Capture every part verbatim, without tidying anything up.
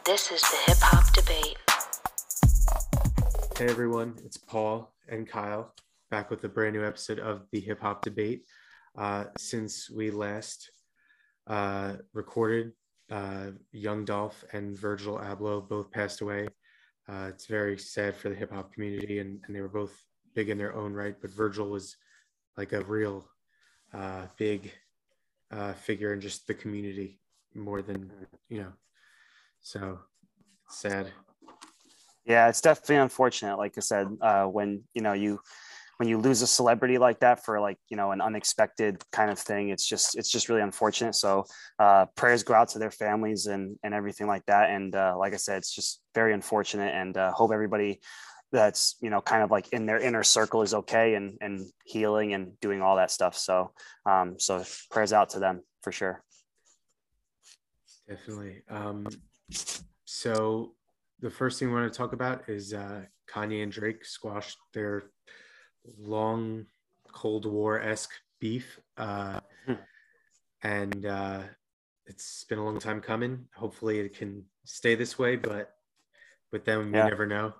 This is the Hip Hop Debate. Hey everyone, it's Paul and Kyle back with a brand new episode of the Hip Hop Debate. Uh, since we last uh, recorded, uh, Young Dolph and Virgil Abloh both passed away. Uh, it's very sad for the hip hop community, and, and they were both big in their own right. But Virgil was like a real uh, big uh, figure in just the community more than, you know, so it's sad. Yeah, it's definitely unfortunate. Like I said, uh, when you know you when you lose a celebrity like that for like you know an unexpected kind of thing, it's just it's just really unfortunate. So uh, prayers go out to their families and and everything like that. And uh, like I said, it's just very unfortunate. And uh, hope everybody that's you know kind of like in their inner circle is okay and and healing and doing all that stuff. So um, so prayers out to them for sure. Definitely. Um, so. The first thing we want to talk about is uh, Kanye and Drake squashed their long Cold War-esque beef. Uh, and uh, it's been a long time coming. Hopefully it can stay this way, but with them, Yeah. you never know.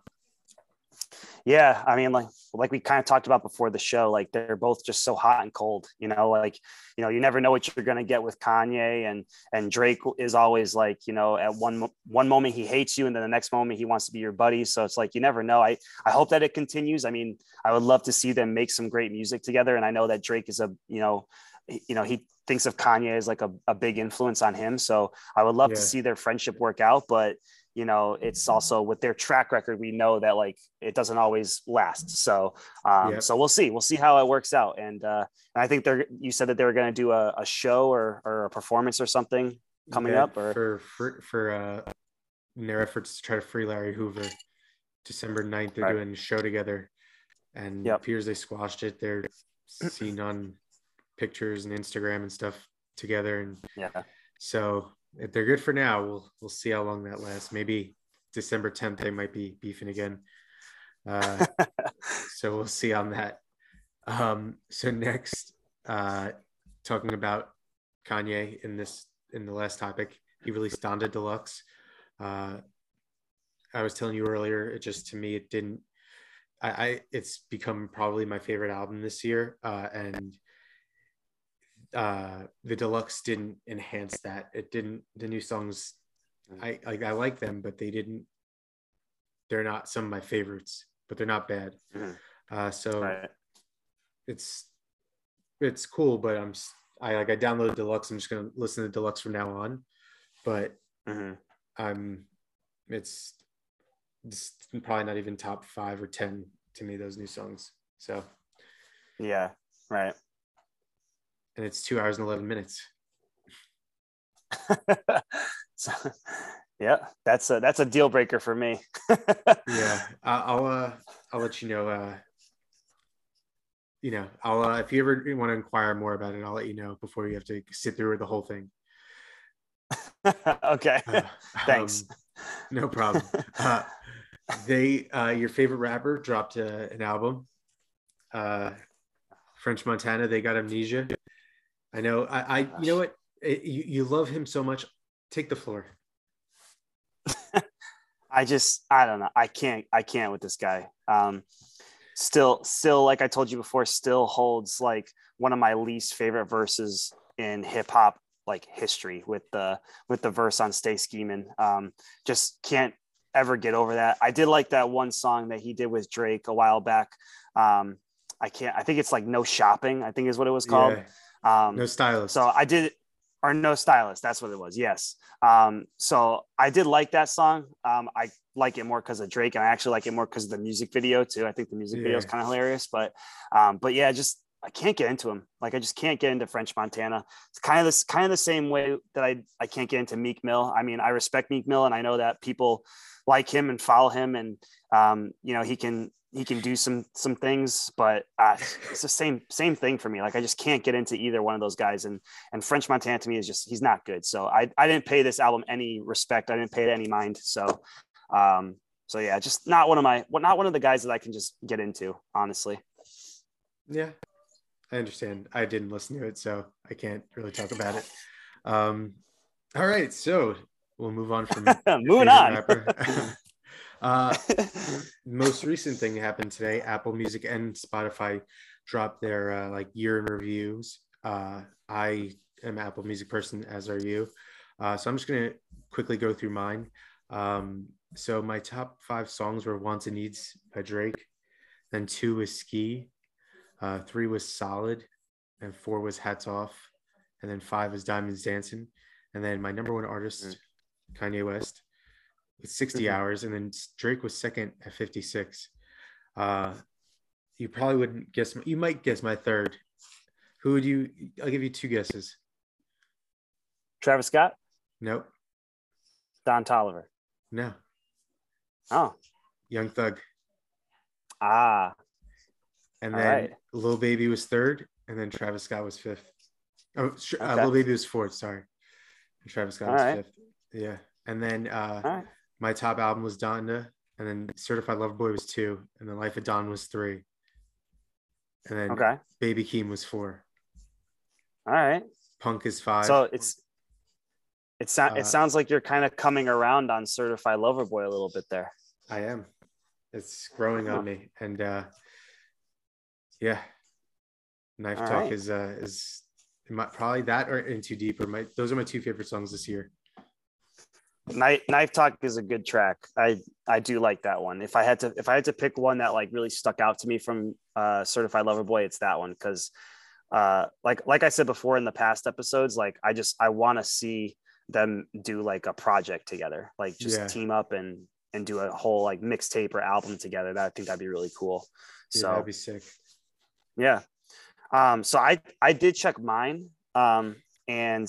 Yeah, I mean, like like we kind of talked about before the show, like they're both just so hot and cold, you know, like, you know, you never know what you're going to get with Kanye, and and Drake is always like, you know, at one one moment he hates you and then the next moment he wants to be your buddy. So it's like, you never know. I I hope that it continues. I mean, I would love to see them make some great music together. And I know that Drake is a, you know, you know, he thinks of Kanye as like a, a big influence on him. So I would love Yeah. to see their friendship work out, but you know, it's also with their track record, we know that like it doesn't always last. So, um, Yep. so we'll see, we'll see how it works out. And, uh, and I think they're, you said that they were going to do a, a show or, or a performance or something coming Yeah, up or for for, for uh, in their efforts to try to free Larry Hoover. December ninth, they're Right. doing a show together, and Yep. it appears they squashed it. They're seen on pictures and Instagram and stuff together, and yeah. so if they're good for now, we'll we'll see how long that lasts. Maybe December tenth they might be beefing again. Uh, so we'll see on that. Um, so next, uh, talking about Kanye in this in the last topic, he released Donda Deluxe. Uh, I was telling you earlier, it just to me it didn't. I, I it's become probably my favorite album this year, uh, and uh the deluxe didn't enhance that. It didn't. The new songs, I like I like them, but they didn't. They're not some of my favorites, but they're not bad. Mhm. Uh, so Right. it's it's cool, but I'm s- I like I downloaded deluxe. I'm just gonna listen to deluxe from now on, but Mhm. I'm it's, it's probably not even top five or ten to me, those new songs. So, Yeah. Right. and it's two hours and eleven minutes. so, yeah, that's a, that's a deal breaker for me. Yeah, I- I'll uh, I'll let you know. Uh, you know, I'll uh, if you ever want to inquire more about it, I'll let you know before you have to sit through the whole thing. Okay. Uh, Thanks. Um, no problem. Uh, they, uh, your favorite rapper dropped uh, an album. Uh, French Montana. They got Amnesia. I know. I, I you know what? It, you you love him so much. Take the floor. I just, I don't know. I can't, I can't with this guy. Um, still, still, like I told you before, still holds like one of my least favorite verses in hip hop, like history with the, with the verse on Stay Schemin'. Um, just can't ever get over that. I did like that one song that he did with Drake a while back. Um, I can't, I think it's like No Shopping, I think is what it was called. Yeah. Um, No stylist. so I did, or No Stylist. That's what it was. Yes. Um, so I did like that song. Um, I like it more because of Drake, and I actually like it more because of the music video too. I think the music video is Yeah. kind of hilarious, but, um, but yeah, just, I can't get into him. Like, I just can't get into French Montana. It's kind of this, kind of the same way that I, I can't get into Meek Mill. I mean, I respect Meek Mill, and I know that people like him and follow him, and, um, you know, he can, he can do some some things, but uh, it's the same same thing for me. Like, I just can't get into either one of those guys. And and French Montana to me is just, he's not good. So I I didn't pay this album any respect. I didn't pay it any mind. So um so yeah, just not one of my not one of the guys that I can just get into, honestly. Yeah, I understand. I didn't listen to it, so I can't really talk about it. Um, all right, so we'll move on from moving favorite on. rapper. uh, most recent thing happened today. Apple Music and Spotify dropped their uh, like year in reviews. Uh, I am an Apple Music person, as are you. Uh, so I'm just gonna quickly go through mine. Um, so my top five songs were "Wants and Needs" by Drake. Then two was "Ski." Uh, three was "Solid," and four was "Hats Off," and then five was "Diamonds Dancing." And then my number one artist, mm-hmm. Kanye West, with sixty mm-hmm. hours, and then Drake was second at fifty-six. Uh, you probably wouldn't guess. You might guess my third. Who would you? I'll give you two guesses. Travis Scott? Nope. Don Toliver? No. Oh. Young Thug. Ah. And then right. Lil Baby was third, and then Travis Scott was fifth. Oh, uh, okay. Lil Baby was fourth. Sorry. And Travis Scott All was right. fifth. Yeah. And then uh, right. my top album was Donda, and then Certified Lover Boy was two, and then Life of Don was three, and then okay. Baby Keem was four. All right. Punk is five. So it's it sounds uh, it sounds like you're kind of coming around on Certified Lover Boy a little bit there. I am. It's growing on me, and uh, yeah, Knife All Talk right. is uh, is my, probably that or In Too Deep. Or my those are my two favorite songs this year. Knife, Knife Talk is a good track. I I do like that one. If I had to if I had to pick one that like really stuck out to me from uh, Certified Lover Boy, it's that one because. Uh, like like I said before in the past episodes, like I just I want to see them do like a project together, like just yeah. team up and and do a whole like mixtape or album together. That I think that'd be really cool. Yeah, so that'd be sick. Yeah. Um. So I I did check mine. Um. And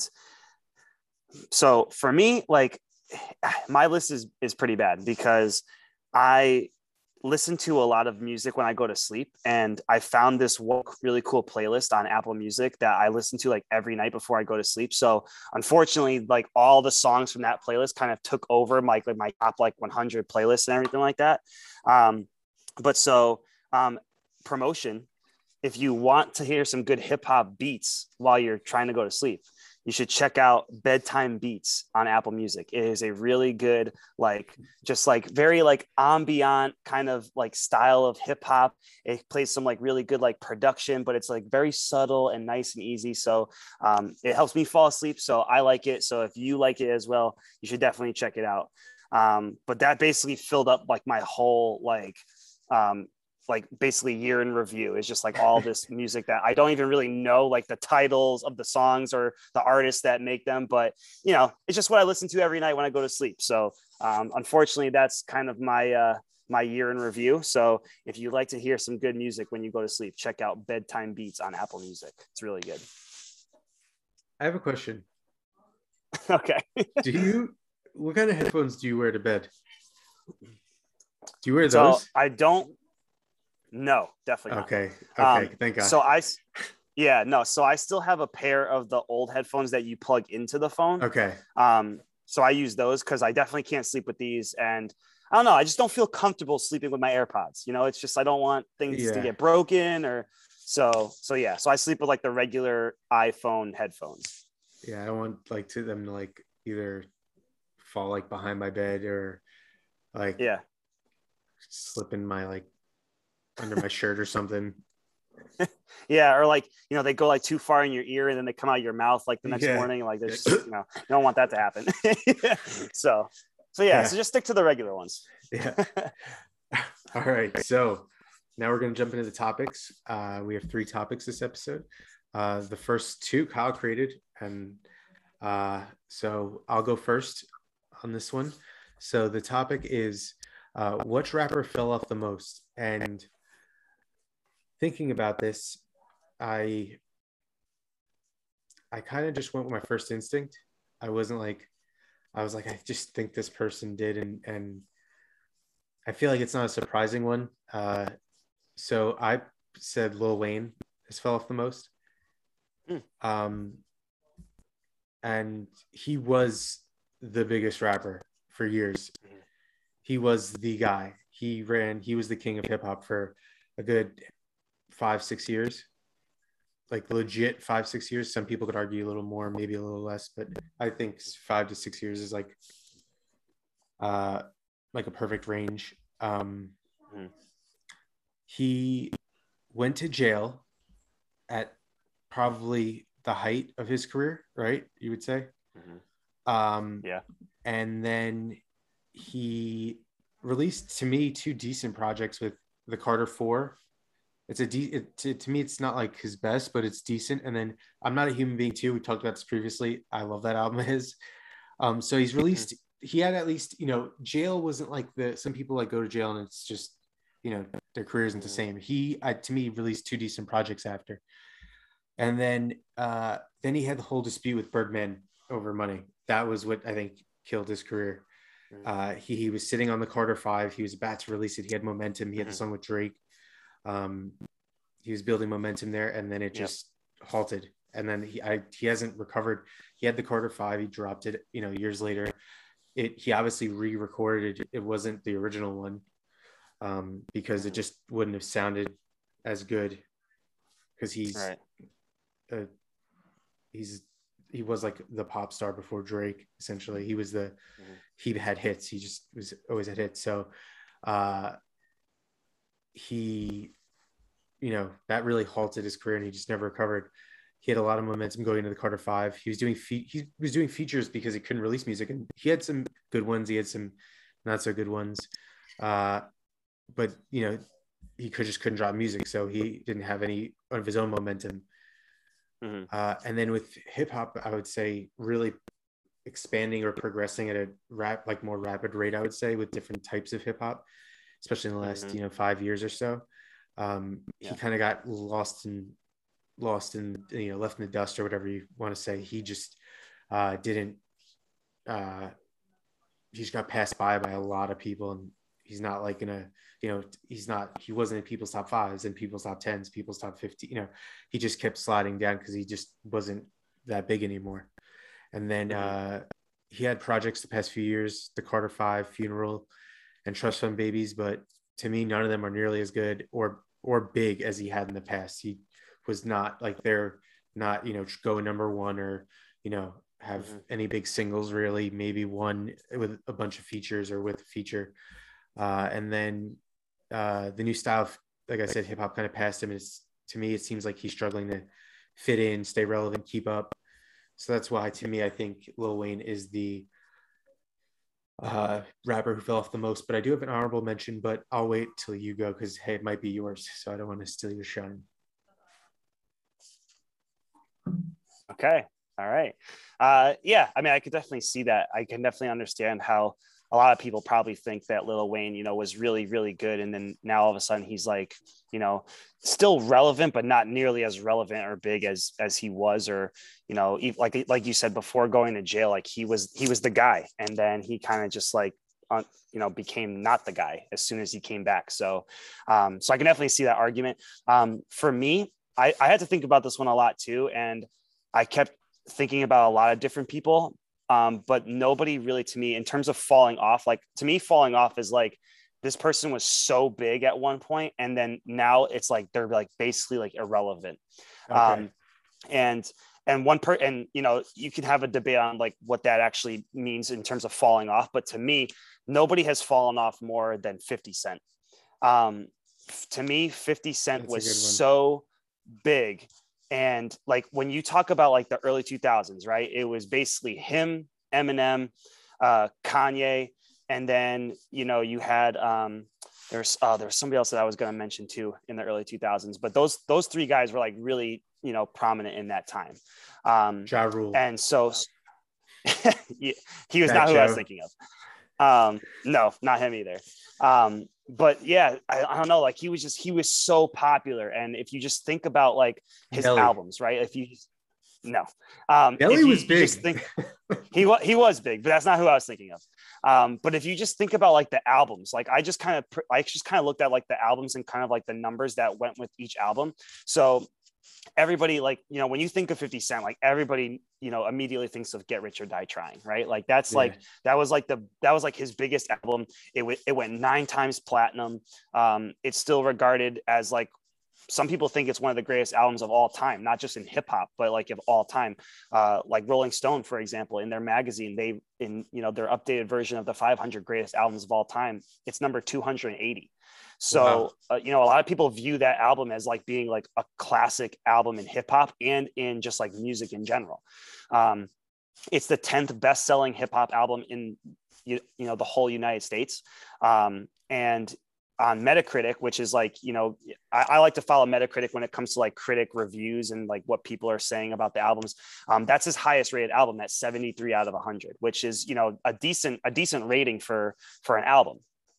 so for me, like my list is is pretty bad because I. listen to a lot of music when I go to sleep. And I found this one really cool playlist on Apple Music that I listen to like every night before I go to sleep. So unfortunately, like all the songs from that playlist kind of took over my, like my top like one hundred playlists and everything like that. Um, but so um, promotion, if you want to hear some good hip hop beats while you're trying to go to sleep, you should check out Bedtime Beats on Apple Music. It is a really good, like, just like very like ambient kind of like style of hip hop. It plays some like really good like production, but it's like very subtle and nice and easy. So um, it helps me fall asleep. So I like it. So if you like it as well, you should definitely check it out. Um, but that basically filled up like my whole like um, like basically year in review is just like all this music that I don't even really know like the titles of the songs or the artists that make them, but you know, it's just what I listen to every night when I go to sleep. So um, unfortunately that's kind of my, uh, my year in review. So if you like to hear some good music when you go to sleep, check out Bedtime Beats on Apple Music. It's really good. I have a question. Okay. Do you, what kind of headphones do you wear to bed? Do you wear those? So I don't, No, definitely not. Okay. Okay. Um, Thank God. So I, yeah, no. So I still have a pair of the old headphones that you plug into the phone. Okay. Um, so I use those because I definitely can't sleep with these. And I don't know, I just don't feel comfortable sleeping with my AirPods. You know, it's just, I don't want things yeah. to get broken or so, so yeah. So I sleep with like the regular iPhone headphones. Yeah. I don't want like to them to like either fall like behind my bed or like, yeah, slip in my like, under my shirt or something. Yeah, or like, you know, they go like too far in your ear and then they come out of your mouth like the next yeah. morning. Like there's just, you know, you don't want that to happen. so so yeah, yeah, so just stick to the regular ones. Yeah. All right. So now we're gonna jump into the topics. Uh we have three topics this episode. Uh the first two Kyle created, and uh so I'll go first on this one. So the topic is uh which rapper fell off the most? And thinking about this, I I kind of just went with my first instinct. I wasn't like, I was like, I just think this person did. And, and I feel like it's not a surprising one. Uh, so I said Lil Wayne has fell off the most. Mm. Um, and he was the biggest rapper for years. He was the guy. He ran, he was the king of hip hop for a good five, six years. like legit five, six years. Some people could argue a little more, maybe a little less, but I think five to six years is like uh like a perfect range. Um Mhm. he went to jail at probably the height of his career, right? You would say. Mhm. Um Yeah. and then he released to me two decent projects with the Carter Four. It's a de- it, to, to me, it's not like his best, but it's decent. And then I'm Not a Human Being too. We talked about this previously. I love that album of his. Um, so he's released. He had at least, you know, jail wasn't like the some people like go to jail and it's just, you know, their career isn't the same. He, I, to me, released two decent projects after, and then uh, then he had the whole dispute with Birdman over money. That was what I think killed his career. Uh, he, he was sitting on the Carter Five. He was about to release it. He had momentum. He had the song with Drake. Um, he was building momentum there, and then it just yep. halted. And then he I, he hasn't recovered. He had the Carter Five. He dropped it. You know, years later, it he obviously re-recorded it. It wasn't the original one um, because it just wouldn't have sounded as good because he's right. uh, he's he was like the pop star before Drake. Essentially, he was the mm-hmm. he had hits. He just was always at hits. So uh, he, you know, that really halted his career, and he just never recovered. He had a lot of momentum going into the Carter Five. He was doing fe- he was doing features because he couldn't release music, and he had some good ones. He had some not so good ones, uh, but you know, he could just couldn't drop music, so he didn't have any of his own momentum. Mm-hmm. Uh, and then with hip hop, I would say really expanding or progressing at a rap like more rapid rate. I would say with different types of hip hop, especially in the last mm-hmm. you know five years or so. Um, yeah. He kind of got lost in lost in you know left in the dust or whatever you want to say. He just uh, didn't. Uh, he just got passed by by a lot of people, and he's not like in a you know he's not he wasn't in people's top fives and people's top tens, people's top fifty. You know, he just kept sliding down because he just wasn't that big anymore. And then mm-hmm. uh, he had projects the past few years, the Carter Five, Funeral, and Trust Fund Babies, but to me, none of them are nearly as good or or big as he had in the past. He was not like they're not, you know, go number one or, you know, have mm-hmm. any big singles really, maybe one with a bunch of features or with a feature. Uh, and then uh, the new style, of, like I said, hip hop kind of passed him. It's, to me, it seems like he's struggling to fit in, stay relevant, keep up. So that's why, to me, I think Lil Wayne is the uh, rapper who fell off the most. But I do have an honorable mention, but I'll wait till you go because, hey, it might be yours. So I don't want to steal your shine. Okay. All right. Uh, yeah. I mean, I could definitely see that. I can definitely understand how a lot of people probably think that Lil Wayne, you know, was really, really good. And then now all of a sudden he's like, you know, still relevant, but not nearly as relevant or big as, as he was, or, you know, like, like you said, before going to jail, like he was, he was the guy. And then he kind of just like, uh, you know, became not the guy as soon as he came back. So, um, so I can definitely see that argument. Um, for me, I, I had to think about this one a lot too. And I kept thinking about a lot of different people. Um, but nobody really, to me, in terms of falling off, like to me, falling off is like, this person was so big at one point, and then now it's like, they're like basically like irrelevant. Okay. Um, and, and one per, and, you know, you can have a debate on like what that actually means in terms of falling off. But to me, nobody has fallen off more than fifty Cent. Um, to me, fifty Cent That's was so big. And like, when you talk about like the early two thousands, right, it was basically him, Eminem, uh, Kanye. And then, you know, you had, um, there's, uh, there's somebody else that I was going to mention too in the early two thousands, but those, those three guys were like really, you know, prominent in that time. Um, Ja Rule. And so he, he was Fat not who Joe. I was thinking of. Um, no, not him either. Um, but yeah, I, I don't know. Like he was just, he was so popular. And if you just think about like his Nelly. albums, right? If you, no, um, Nelly if you, was you big. just think he was, he was big, but that's not who I was thinking of. Um, but if you just think about like the albums, like I just kind of, I just kind of looked at like the albums and kind of like the numbers that went with each album. So everybody, like, you know, when you think of fifty Cent, like everybody, you know, immediately thinks of Get Rich or Die Trying, right? Like that's yeah. like, that was like the, that was like his biggest album. It, w- it went nine times platinum. Um, it's still regarded as like some people think it's one of the greatest albums of all time, not just in hip hop, but like of all time. Uh, like Rolling Stone, for example, in their magazine, they in you know their updated version of the five hundred greatest albums of all time, it's number two hundred eighty. So wow. uh, you know, a lot of people view that album as like being like a classic album in hip hop and in just like music in general. Um, it's the tenth best selling hip hop album in you, you know the whole United States, um, and on Metacritic, which is like, you know, I, I like to follow Metacritic when it comes to like critic reviews and like what people are saying about the albums. Um, that's his highest rated album at seventy-three out of one hundred, which is, you know, a decent, a decent rating for, for an album.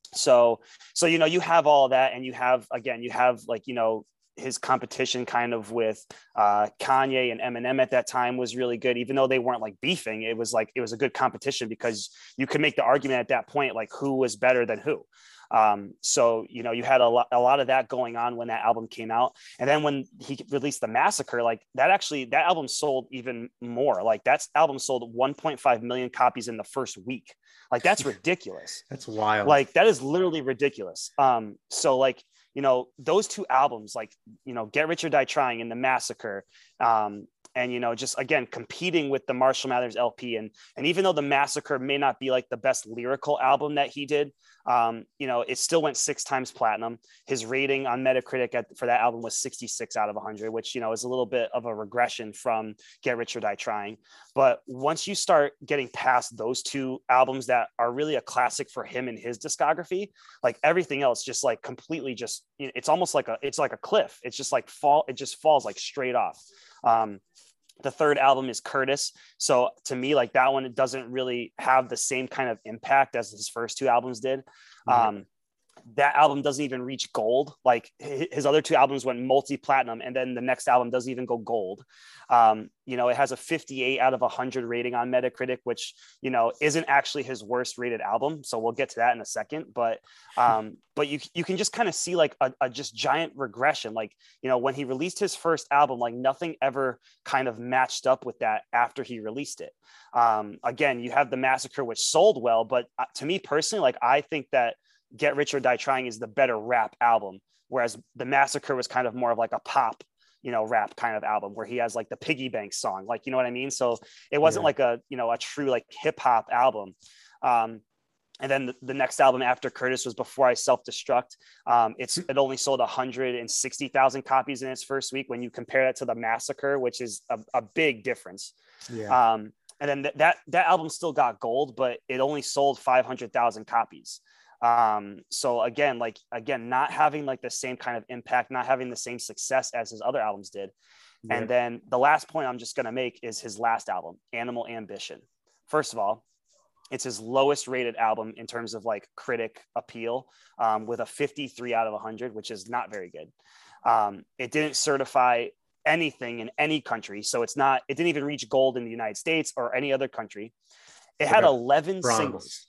So, so, you know, you have all that, and you have, again, you have like, you know, his competition kind of with uh, Kanye and Eminem at that time was really good, even though they weren't like beefing. It was like, it was a good competition because you could make the argument at that point, like who was better than who. Um, so, you know, you had a lot, a lot of that going on when that album came out. And then when he released The Massacre, like that actually, that album sold even more. Like that album sold one point five million copies in the first week. Like that's ridiculous. That's wild. Like that is literally ridiculous. Um, so like, you know, those two albums, like, you know, Get Rich or Die Trying and The Massacre, um, and, you know, just again, competing with the Marshall Mathers L P. And, and even though The Massacre may not be like the best lyrical album that he did, um, you know, it still went six times platinum. His rating on Metacritic at, for that album was sixty-six out of one hundred, which, you know, is a little bit of a regression from Get Rich or Die Trying. But once you start getting past those two albums that are really a classic for him and his discography, like everything else just like completely just, you know, it's almost like a, it's like a cliff. It's just like fall, it just falls like straight off. Um, The third album is Curtis. So to me, like that one, it doesn't really have the same kind of impact as his first two albums did. Mm-hmm. Um, that album doesn't even reach gold. Like his other two albums went multi-platinum, and then the next album doesn't even go gold. Um, you know, it has a fifty-eight out of one hundred rating on Metacritic, which, you know, isn't actually his worst rated album. So we'll get to that in a second. But um, but you you can just kind of see like a, a just giant regression. Like, you know, when he released his first album, like nothing ever kind of matched up with that after he released it. Um, again, you have The Massacre, which sold well. But to me personally, like I think that Get Rich or Die Trying is the better rap album, whereas The Massacre was kind of more of like a pop, you know, rap kind of album where he has like the Piggy Bank song, like, you know what I mean? So it wasn't yeah. like a, you know, a true like hip hop album. Um, and then the, the next album after Curtis was Before I Self-Destruct. Um, it's it only sold one hundred sixty thousand copies in its first week when you compare it to The Massacre, which is a, a big difference. Yeah. Um, and then th- that that album still got gold, but it only sold five hundred thousand copies. Um, so again, like, again, not having like the same kind of impact, not having the same success as his other albums did. Yeah. And then the last point I'm just going to make is his last album, Animal Ambition. First of all, it's his lowest rated album in terms of like critic appeal, um, with a fifty-three out of one hundred, which is not very good. Um, it didn't certify anything in any country. So it's not, it didn't even reach gold in the United States or any other country. It had eleven Bronze. Singles.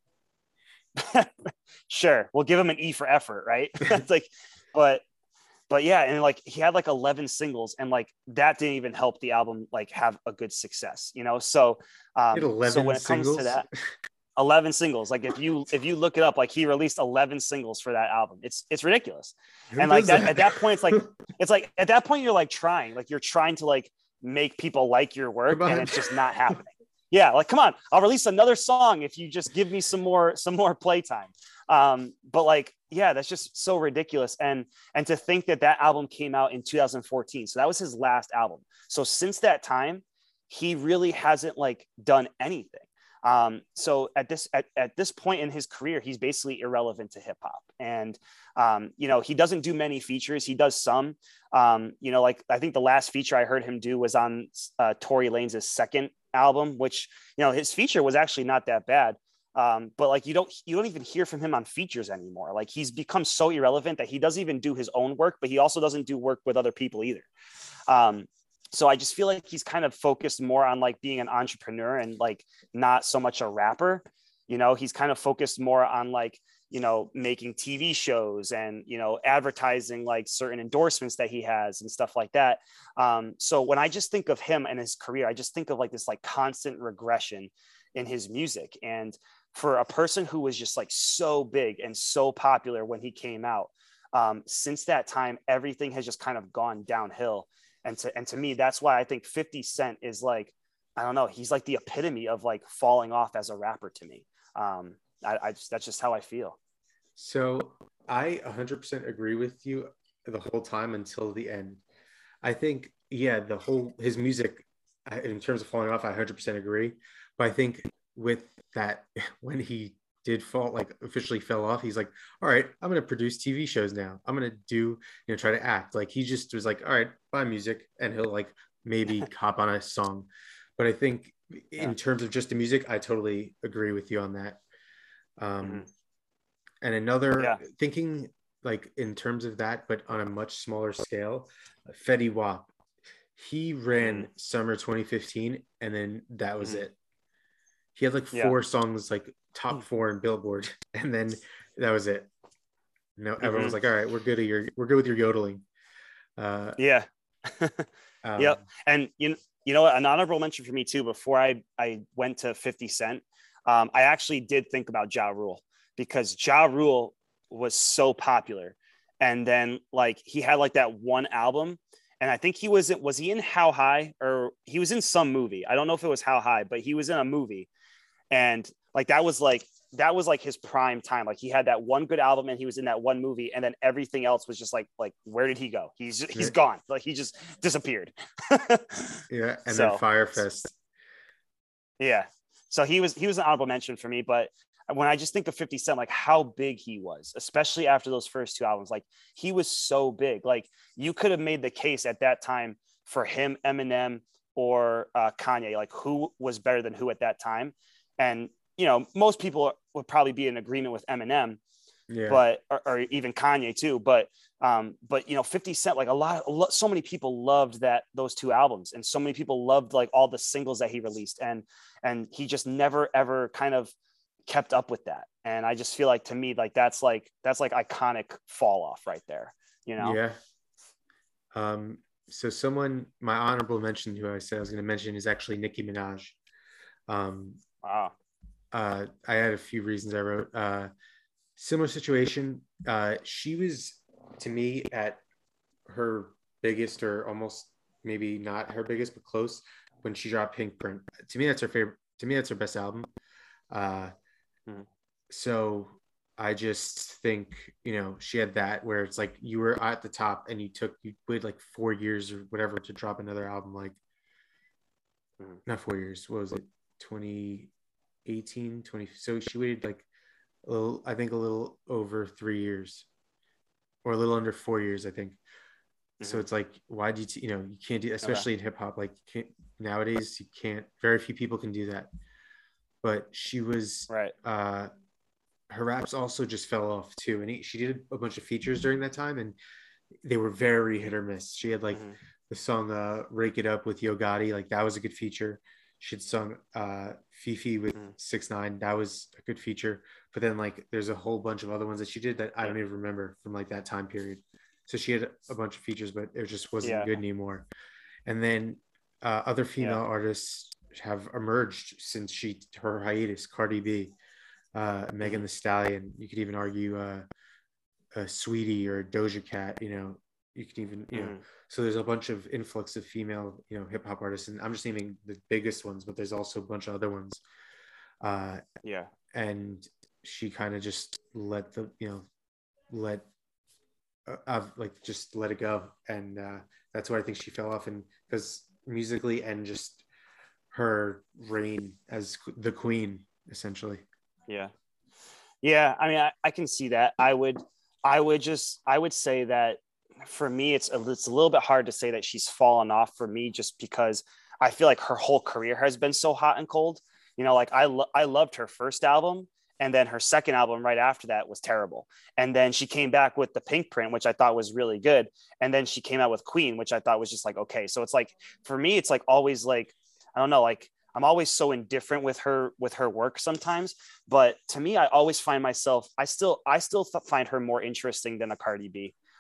Sure, we'll give him an E for effort, right? It's like, but but yeah, and like he had like eleven singles, and like that didn't even help the album like have a good success, you know. So um so when it comes singles? to that, eleven singles, like if you if you look it up, like he released eleven singles for that album. It's it's ridiculous. Who and like that, that at that point, it's like it's like at that point you're like trying like you're trying to like make people like your work, and it's just not happening. Yeah, like, come on, I'll release another song if you just give me some more, some more playtime. Um, but like, yeah, that's just so ridiculous. And, and to think that that album came out in two thousand fourteen. So that was his last album. So since that time, he really hasn't like done anything. Um, so at this, at, at this point in his career, he's basically irrelevant to hip hop. And, um, you know, he doesn't do many features. He does some, um, you know, like I think the last feature I heard him do was on uh, Tory Lanez's second album, which, you know, his feature was actually not that bad. Um, but like, you don't, you don't even hear from him on features anymore. Like he's become so irrelevant that he doesn't even do his own work, but he also doesn't do work with other people either. Um, so I just feel like he's kind of focused more on like being an entrepreneur and like not so much a rapper. You know, he's kind of focused more on like, you know, making T V shows and, you know, advertising like certain endorsements that he has and stuff like that. Um, so when I just think of him and his career, I just think of like this like constant regression in his music. And for a person who was just like so big and so popular when he came out, Um, since that time, everything has just kind of gone downhill. And to, and to me, that's why I think fifty Cent is like, I don't know, he's like the epitome of like falling off as a rapper to me. Um, I, I just, that's just how I feel. So I one hundred percent agree with you the whole time until the end. I think, yeah, the whole, his music, in terms of falling off, I one hundred percent agree. But I think with that, when he did fall, like officially fell off, he's like, all right, I'm going to produce T V shows now. I'm going to do, you know, try to act. Like he just was like, all right, buy music. And he'll like maybe hop on a song. But I think in Yeah. terms of just the music, I totally agree with you on that. Um, Mm-hmm. And another Yeah. thinking like in terms of that, but on a much smaller scale, Fetty Wap, he ran Mm-hmm. summer twenty fifteen and then that was Mm-hmm. it. He had like four Yeah. songs, like top four in Billboard, and then that was it. No, everyone Mm-hmm. was like, all right, we're good at your, we're good with your yodeling. Uh, Yeah. um, Yep. And you, you know what, an honorable mention for me too, before I, I went to fifty Cent, um, I actually did think about Ja Rule, because Ja Rule was so popular. And then like he had like that one album, and I think he was was he in How High, or he was in some movie. I don't know if it was How High, but he was in a movie. And like that was like that was like his prime time. Like he had that one good album and he was in that one movie, and then everything else was just like like where did he go? He's he's Yeah. gone. Like he just disappeared. yeah, and So- then Firefest. Yeah. So he was he was an honorable mention for me. But when I just think of fifty Cent, like how big he was, especially after those first two albums, like he was so big. Like you could have made the case at that time for him, Eminem, or uh, Kanye, like who was better than who at that time. And, you know, most people would probably be in agreement with Eminem, Yeah, but, or, or even Kanye too. But, um, but, you know, fifty Cent, like a lot, a lot, so many people loved that, those two albums. And so many people loved like all the singles that he released. And, and he just never, ever kind of kept up with that. And I just feel like, to me, like, that's like, that's like iconic fall off right there, you know? yeah. Um, so someone, my honorable mention, who I said I was going to mention, is actually Nicki Minaj. Um, Wow. uh, I had a few reasons I wrote. Uh, similar situation. Uh, she was, to me, at her biggest, or almost maybe not her biggest, but close, when she dropped Pink Print. To me, that's her favorite. To me, that's her best album. Uh, Mhm. So I just think, you know, she had that where it's like you were at the top and you took, you waited like four years or whatever to drop another album. Like, Mhm. not four years. What was it? twenty eighteen, twenty. So she waited like a little, I think a little over three years or a little under four years, I think. So Mhm. it's like, why do you, t- you know, you can't do, especially in hip hop, like you can't, nowadays, you can't, very few people can do that. But she was, Right. uh, her raps also just fell off too. And he, she did a bunch of features during that time and they were very hit or miss. She had like Mhm. the song uh, Rake It Up with Yo Gotti, like that was a good feature. She'd sung uh, Fifi with Mhm. six nine, that was a good feature. But then like there's a whole bunch of other ones that she did that I don't even remember from like that time period. So she had a bunch of features, but it just wasn't Yeah. good anymore. And then uh, other female Yeah. artists have emerged since she her hiatus. Cardi B, uh, Megan Mhm. Thee Stallion. You could even argue uh, a Sweetie or Doja Cat. You know, you could even you know. Mhm. So there's a bunch of influx of female you know hip hop artists, and I'm just naming the biggest ones, but there's also a bunch of other ones. Uh, Yeah. and she kind of just let the you know let uh, I've like just let it go, and uh, that's why I think she fell off, and because musically and just her reign as the queen essentially. Yeah. Yeah. I mean, I, I can see that. I would, I would just, I would say that for me, it's a, it's a little bit hard to say that she's fallen off for me, just because I feel like her whole career has been so hot and cold. You know, like I, lo- I loved her first album, and then her second album right after that was terrible. And then she came back with the Pink Print, which I thought was really good. And then she came out with Queen, which I thought was just like, okay. So it's like, for me, it's like always like, I don't know, like I'm always so indifferent with her, with her work sometimes. But to me, I always find myself, I still, I still find her more interesting than a Cardi B,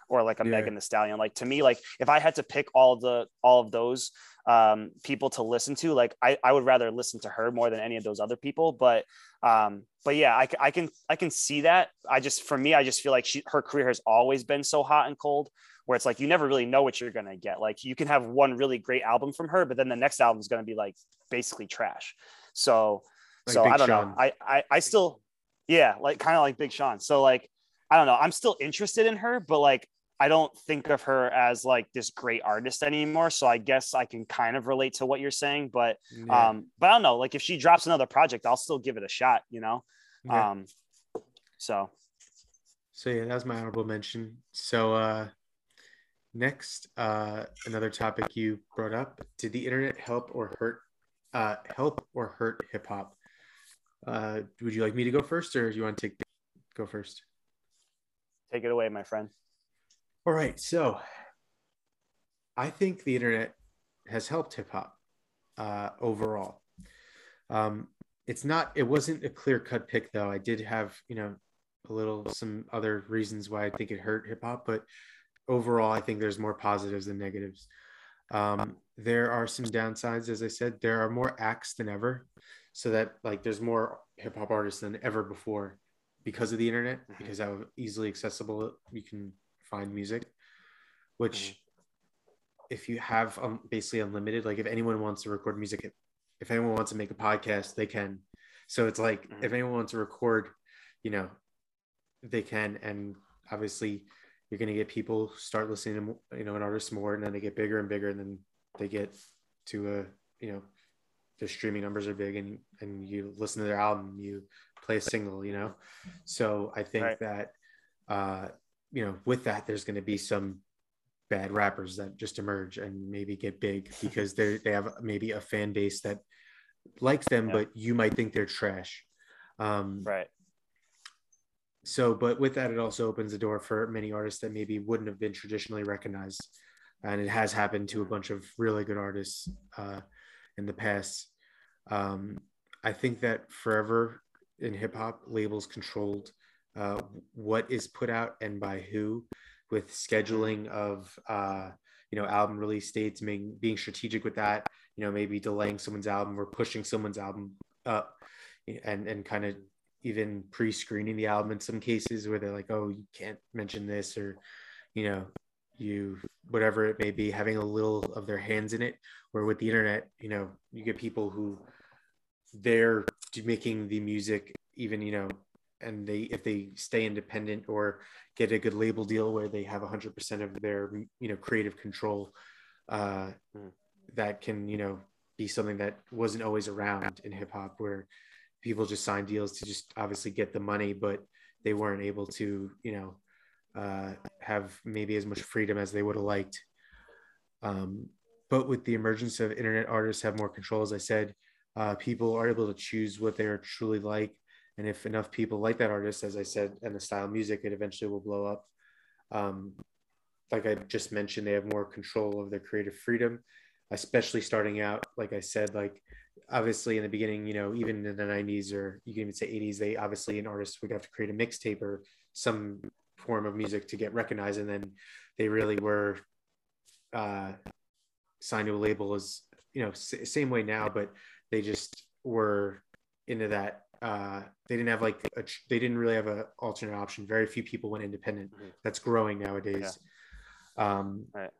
or like a Yeah. Megan Thee Stallion. Like to me, like if I had to pick all of the all of those um, people to listen to, like I, I would rather listen to her more than any of those other people. But um, but yeah, I, I can I can see that. I just for me, I just feel like she her career has always been so hot and cold, where it's like you never really know what you're gonna get. Like you can have one really great album from her, but then the next album is gonna be like basically trash. So Like so Big I don't Sean. know. I I, I still yeah, like kind of like Big Sean. So like I don't know. I'm still interested in her, but like I don't think of her as like this great artist anymore. So I guess I can kind of relate to what you're saying, but Yeah. um, but I don't know. Like if she drops another project, I'll still give it a shot. You know. Yeah. Um, so So yeah, that was my honorable mention. So uh next, uh another topic you brought up. Did the internet help or hurt uh help or hurt hip hop? Uh would you like me to go first, or do you want to take go first? take it away, my friend. All right, so I think the internet has helped hip hop uh overall. Um it's not it wasn't a clear cut pick though. I did have, you know, a little some other reasons why I think it hurt hip hop, but overall I think there's more positives than negatives. Um, there are some downsides, as I said. There are more acts than ever, so that like there's more hip hop artists than ever before because of the internet, because how easily accessible you can find music. Which, if you have um, basically unlimited, like if anyone wants to record music, if anyone wants to make a podcast, they can. So it's like if anyone wants to record, you know, they can, and obviously you're going to get people start listening to, you know, an artist more, and then they get bigger and bigger, and then they get to a, you know, their streaming numbers are big, and and you listen to their album, you play a single, you know. So I think Right. that uh you know, with that there's going to be some bad rappers that just emerge and maybe get big because they they have maybe a fan base that likes them, Yeah. but you might think they're trash. Um Right. so but with that, it also opens the door for many artists that maybe wouldn't have been traditionally recognized, and it has happened to a bunch of really good artists uh in the past. um I think that forever in hip hop, labels controlled uh what is put out and by who, with scheduling of uh you know, album release dates, being being strategic with that, you know, maybe delaying someone's album or pushing someone's album up, and and kind of even pre-screening the album in some cases where they're like, oh, you can't mention this, or you know, you whatever it may be, having a little of their hands in it. Where with the internet, you know, you get people who they're making the music, even, you know, and they, if they stay independent or get a good label deal where they have one hundred percent of their, you know, creative control, uh that can, you know, be something that wasn't always around in hip hop, where people just sign deals to just obviously get the money, but they weren't able to, you know, uh, have maybe as much freedom as they would have liked. Um, but with the emergence of internet, artists have more control, as I said. Uh, people are able to choose what they are truly like. And if enough people like that artist, as I said, and the style of music, it eventually will blow up. Um, like I just mentioned, they have more control of their creative freedom, especially starting out. Like I said, like obviously in the beginning, you know, even in the nineties, or you can even say eighties, they obviously, an artist would have to create a mixtape or some form of music to get recognized. And then they really were uh, signed to a label as, you know, s- same way now, but they just were into that. Uh, they didn't have like, a, they didn't really have an alternate option. Very few people went independent. That's growing nowadays. Yeah. Um, Right.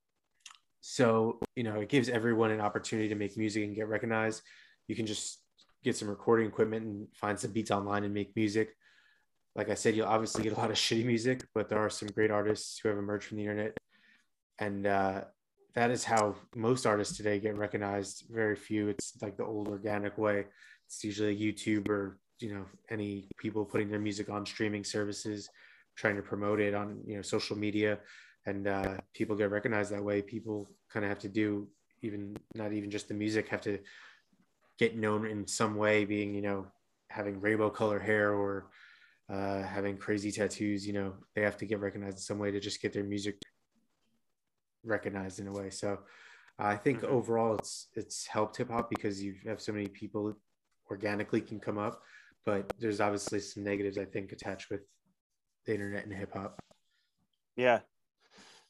So, you know, it gives everyone an opportunity to make music and get recognized. You can just get some recording equipment and find some beats online and make music. Like I said, you'll obviously get a lot of shitty music, but there are some great artists who have emerged from the internet. And uh, that is how most artists today get recognized. Very few. It's like the old organic way. It's usually YouTube, or, you know, any people putting their music on streaming services, trying to promote it on, you know, social media. And uh, people get recognized that way. People kind of have to do, even not even just the music, have to get known in some way, being, you know, having rainbow color hair, or uh, having crazy tattoos. You know, they have to get recognized in some way to just get their music recognized in a way. So uh, I think mm-hmm. overall it's it's helped hip hop because you have so many people organically can come up, but there's obviously some negatives, I think, attached with the internet and hip hop. Yeah.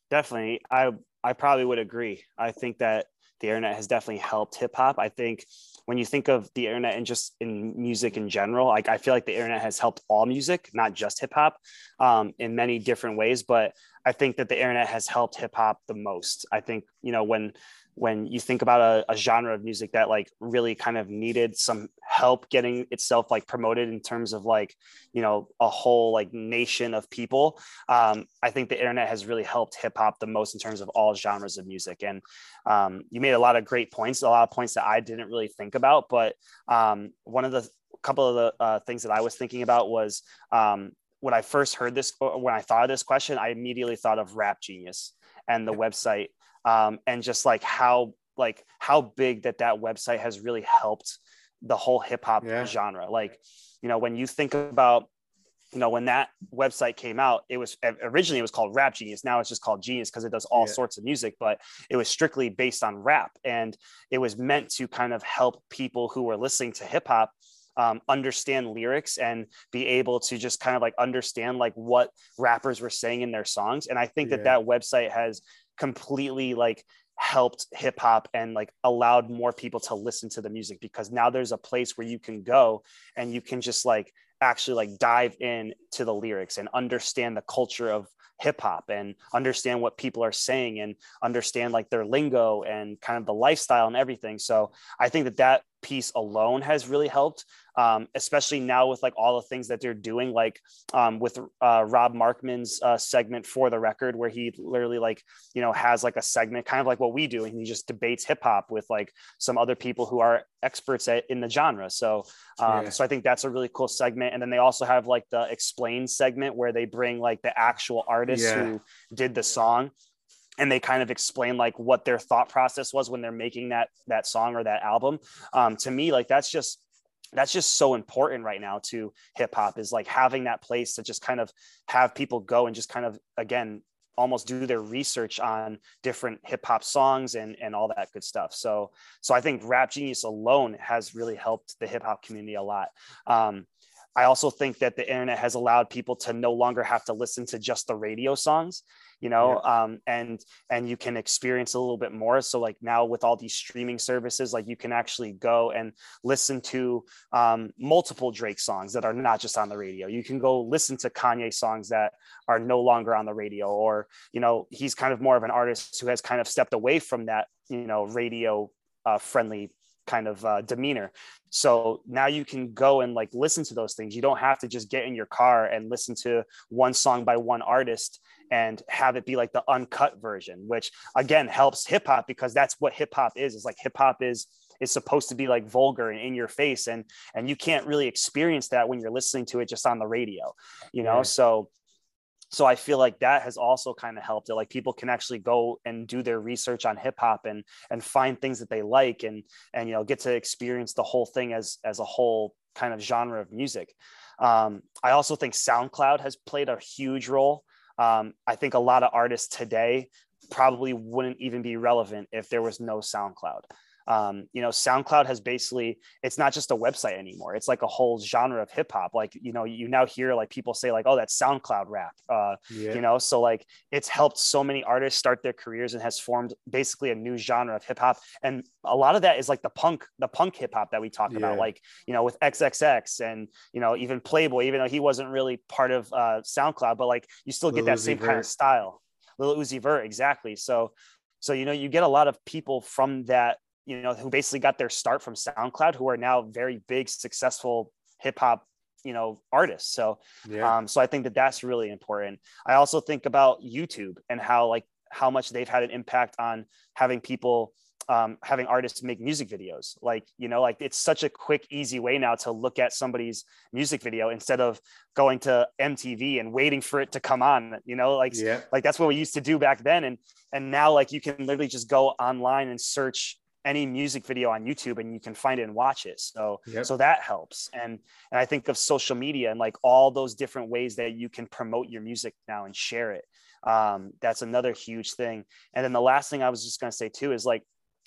Definitely. I, I probably would agree. I think that the internet has definitely helped hip hop. I think when you think of the internet and just in music in general, like I feel like the internet has helped all music, not just hip hop, um, in many different ways. But I think that the internet has helped hip hop the most. I think, you know, when when you think about a, a genre of music that like really kind of needed some help getting itself like promoted in terms of like, you know, a whole like nation of people, um, I think the internet has really helped hip hop the most in terms of all genres of music. And um, you made a lot of great points, a lot of points that I didn't really think about. But um, one of the couple of the uh, things that I was thinking about was um, when I first heard this, when I thought of this question, I immediately thought of Rap Genius and the website, um, and just like how like how big that that website has really helped the whole hip hop Yeah. genre. Like, you know, when you think about, you know, when that website came out, it was originally it was called Rap Genius. Now it's just called Genius because it does all Yeah. sorts of music, but it was strictly based on rap, and it was meant to kind of help people who were listening to hip hop um, understand lyrics and be able to just kind of like understand like what rappers were saying in their songs. And I think that Yeah. that website has completely like helped hip hop and like allowed more people to listen to the music, because now there's a place where you can go and you can just like actually like dive in to the lyrics and understand the culture of hip hop and understand what people are saying and understand like their lingo and kind of the lifestyle and everything. So I think that that piece alone has really helped, um, especially now with like all the things that they're doing, like um, with uh, Rob Markman's uh, segment For the Record, where he literally like, you know, has like a segment kind of like what we do, and he just debates hip hop with like some other people who are experts at, in the genre. So, um, Yeah. so I think that's a really cool segment. And then they also have like the Explain segment where they bring like the actual artists Yeah. who did the song, and they kind of explain like what their thought process was when they're making that that song or that album. Um, to me, like that's just that's just so important right now to hip hop, is like having that place to just kind of have people go and just kind of again almost do their research on different hip hop songs and and all that good stuff. So so I think Rap Genius alone has really helped the hip hop community a lot. Um, I also think that the internet has allowed people to no longer have to listen to just the radio songs, you know, Yeah. um, and and you can experience a little bit more. So like now with all these streaming services, like you can actually go and listen to um, multiple Drake songs that are not just on the radio. You can go listen to Kanye songs that are no longer on the radio, or, you know, he's kind of more of an artist who has kind of stepped away from that, you know, radio uh, friendly kind of uh, demeanor. So now you can go and like listen to those things. You don't have to just get in your car and listen to one song by one artist and have it be like the uncut version, which again helps hip hop, because that's what hip hop is. It's like hip hop is is supposed to be like vulgar and in your face, and and you can't really experience that when you're listening to it just on the radio, you know. Yeah. So so I feel like that has also kind of helped it. Like people can actually go and do their research on hip hop and and find things that they like, and and you know get to experience the whole thing as as a whole kind of genre of music. Um, I also think SoundCloud has played a huge role. Um, I think a lot of artists today probably wouldn't even be relevant if there was no SoundCloud. Um, you know, SoundCloud has basically, it's not just a website anymore. It's like a whole genre of hip hop. Like, you know, you now hear like people say like, oh, that's SoundCloud rap, uh, Yeah. you know, so like it's helped so many artists start their careers and has formed basically a new genre of hip hop. And a lot of that is like the punk, the punk hip hop that we talk about, Yeah. like, you know, with X X X and, you know, even Playboy, even though he wasn't really part of uh, SoundCloud, but like you still get Lil that Uzi same kind Vert. of style. Lil Uzi Vert, exactly. So, so, you know, you get a lot of people from that, you know, who basically got their start from SoundCloud, who are now very big, successful hip hop, you know, artists. So, Yeah. um, so I think that that's really important. I also think about YouTube and how like how much they've had an impact on having people, um, having artists make music videos. Like, you know, like it's such a quick, easy way now to look at somebody's music video instead of going to M T V and waiting for it to come on, you know, like, Yeah. like that's what we used to do back then. And, and now like you can literally just go online and search any music video on YouTube and you can find it and watch it. So, Yep. so that helps. And, and I think of social media and like all those different ways that you can promote your music now and share it. Um, that's another huge thing. And then the last thing I was just going to say too, is like,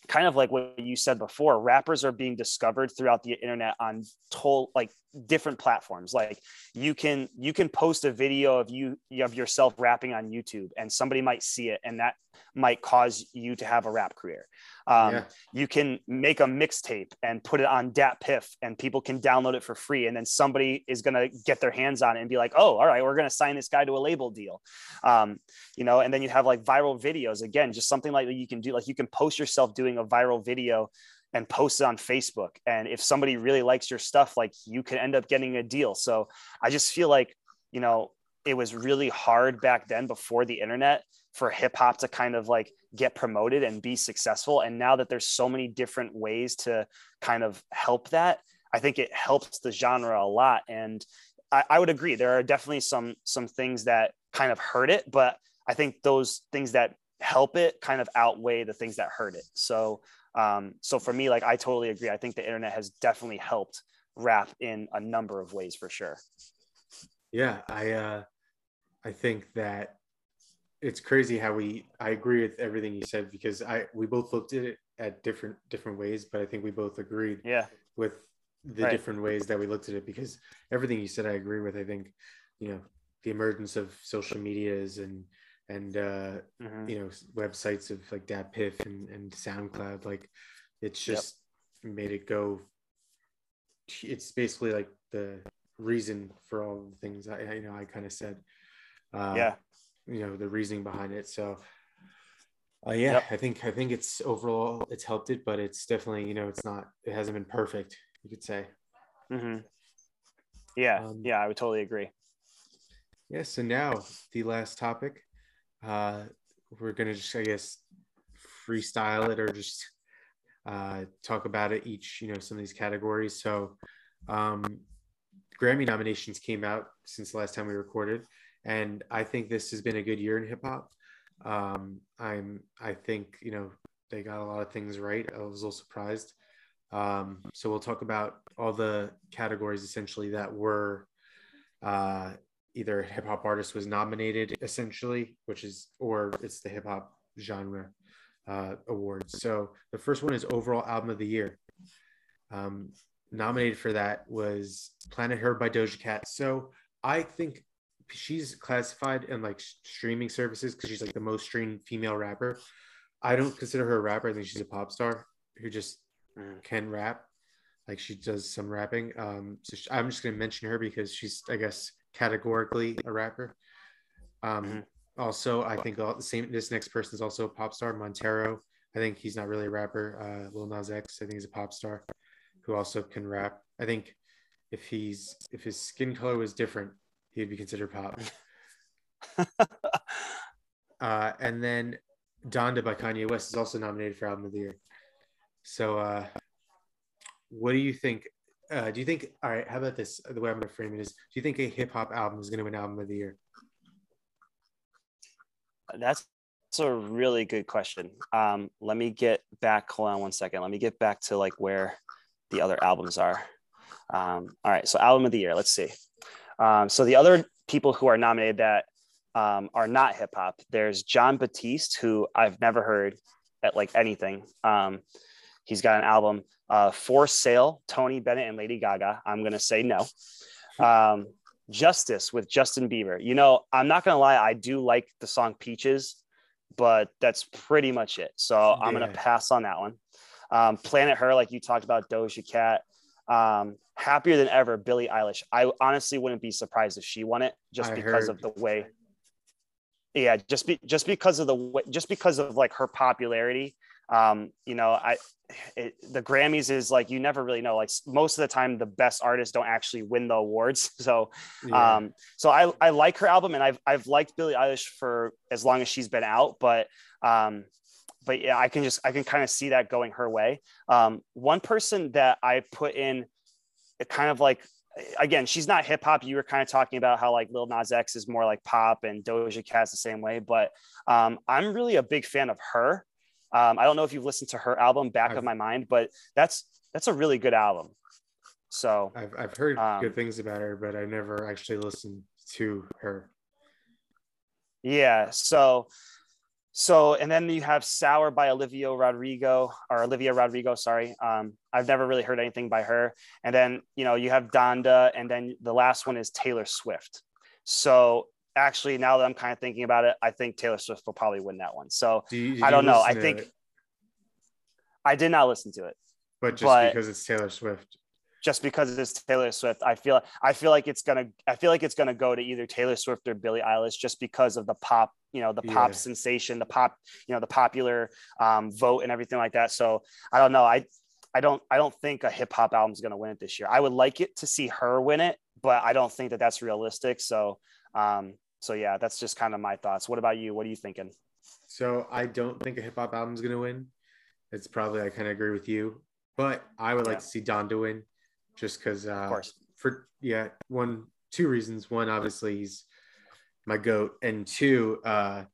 kind of like what you said before, rappers are being discovered throughout the internet on total like different platforms. Like you can you can post a video of you of yourself rapping on YouTube, and somebody might see it, and that might cause you to have a rap career. Um, Yeah. You can make a mixtape and put it on DatPiff, and people can download it for free. And then somebody is going to get their hands on it and be like, oh, all right, we're going to sign this guy to a label deal. Um, you know, and then you have like viral videos, again, just something like that you can do. Like you can post yourself doing a viral video and post it on Facebook. And if somebody really likes your stuff, like you can end up getting a deal. So I just feel like, you know, it was really hard back then before the internet for hip hop to kind of like get promoted and be successful. And now that there's so many different ways to kind of help that, I think it helps the genre a lot. And I, I would agree. There are definitely some, some things that kind of hurt it, but I think those things that help it kind of outweigh the things that hurt it. So, um, so for me, like, I totally agree. I think the internet has definitely helped rap in a number of ways for sure. Yeah. I, uh, I think that it's crazy how we, I agree with everything you said, because I, we both looked at it at different, different ways, but I think we both agreed Yeah. with the Right. different ways that we looked at it, because everything you said, I agree with. I think, you know, the emergence of social medias and, and, uh, Mhm. you know, websites of like DatPiff and, and SoundCloud, like it's just yep. made it go. It's basically like the reason for all the things I, you know, I kind of said, uh, yeah. you know, the reasoning behind it. So, uh, yeah, yep. I think, I think it's overall, it's helped it, but it's definitely, you know, it's not, it hasn't been perfect, you could say. Mm-hmm. Yeah. Um, yeah, I would totally agree. Yeah. So now the last topic, uh, we're going to just, I guess, freestyle it or just uh, talk about it each, you know, some of these categories. So um, Grammy nominations came out since the last time we recorded, and I think this has been a good year in hip hop. Um, I'm, I think, you know, they got a lot of things right. I was a little surprised. Um, so we'll talk about all the categories essentially that were uh, either a hip hop artist was nominated essentially, which is, or it's the hip hop genre uh, awards. So the first one is overall album of the year. Um, nominated for that was Planet Her by Doja Cat. So I think she's classified in like streaming services because she's like the most streamed female rapper. I don't consider her a rapper. I think she's a pop star who just can rap. Like she does some rapping. Um, so she, I'm just going to mention her because she's, I guess, categorically a rapper. Um, mm-hmm. Also, I think all the same. This next person is also a pop star, Montero. I think he's not really a rapper. Uh, Lil Nas X, I think he's a pop star who also can rap. I think if he's if his skin color was different, he'd be considered pop. uh, and then Donda by Kanye West is also nominated for album of the year. So, uh, what do you think? Uh, do you think? All right, how about this? The way I'm going to frame it is: do you think a hip hop album is going to win album of the year? That's, that's a really good question. Um, let me get back. Hold on one second. Let me get back to like where the other albums are. Um, all right. So album of the year, let's see. Um, so the other people who are nominated that um, are not hip hop, there's Jon Batiste, who I've never heard at like anything. Um, he's got an album, uh, For Sale, Tony Bennett and Lady Gaga. I'm going to say no. Um, Justice with Justin Bieber. You know, I'm not gonna lie, I do like the song Peaches, but that's pretty much it. So yeah. I'm gonna pass on that one. Um, Planet Her, like you talked about, Doja Cat. Um, Happier Than Ever, Billie Eilish. I honestly wouldn't be surprised if she won it, just I because heard. of the way. Yeah, just be just because of the way, just because of like her popularity. Um, you know, I it, the Grammys is like, you never really know. Like most of the time, the best artists don't actually win the awards. So, yeah. um, so I I like her album, and I've I've liked Billie Eilish for as long as she's been out. But um, but yeah, I can just I can kind of see that going her way. Um, one person that I put in, it kind of like. Again, she's not hip hop. You were kind of talking about how like Lil Nas X is more like pop and Doja Cat's the same way, but um, I'm really a big fan of her. Um, I don't know if you've listened to her album Back I've, of My Mind, but that's, that's a really good album. So I've, I've heard um, good things about her, but I never actually listened to her. Yeah. So So, and then you have Sour by Olivia Rodrigo or Olivia Rodrigo. Sorry. Um, I've never really heard anything by her. And then, you know, you have Donda. And then the last one is Taylor Swift. So actually, now that I'm kind of thinking about it, I think Taylor Swift will probably win that one. So Do you, did I you don't know. I listen to think it? I did not listen to it, But just but because it's Taylor Swift. just because it's Taylor Swift, I feel I feel like it's gonna I feel like it's gonna go to either Taylor Swift or Billie Eilish just because of the pop, you know, the pop Yeah. sensation, the pop, you know, the popular um, vote and everything like that. So I don't know. I I don't I don't think a hip hop album is gonna win it this year. I would like it to see her win it, but I don't think that that's realistic. So um, so yeah, that's just kind of my thoughts. What about you? What are you thinking? So I don't think a hip hop album is going to win. It's probably, I kind of agree with you, but I would like Yeah. to see Donda win just because, uh, Of course. for, yeah, one, two reasons. One, obviously he's my GOAT. And two, uh,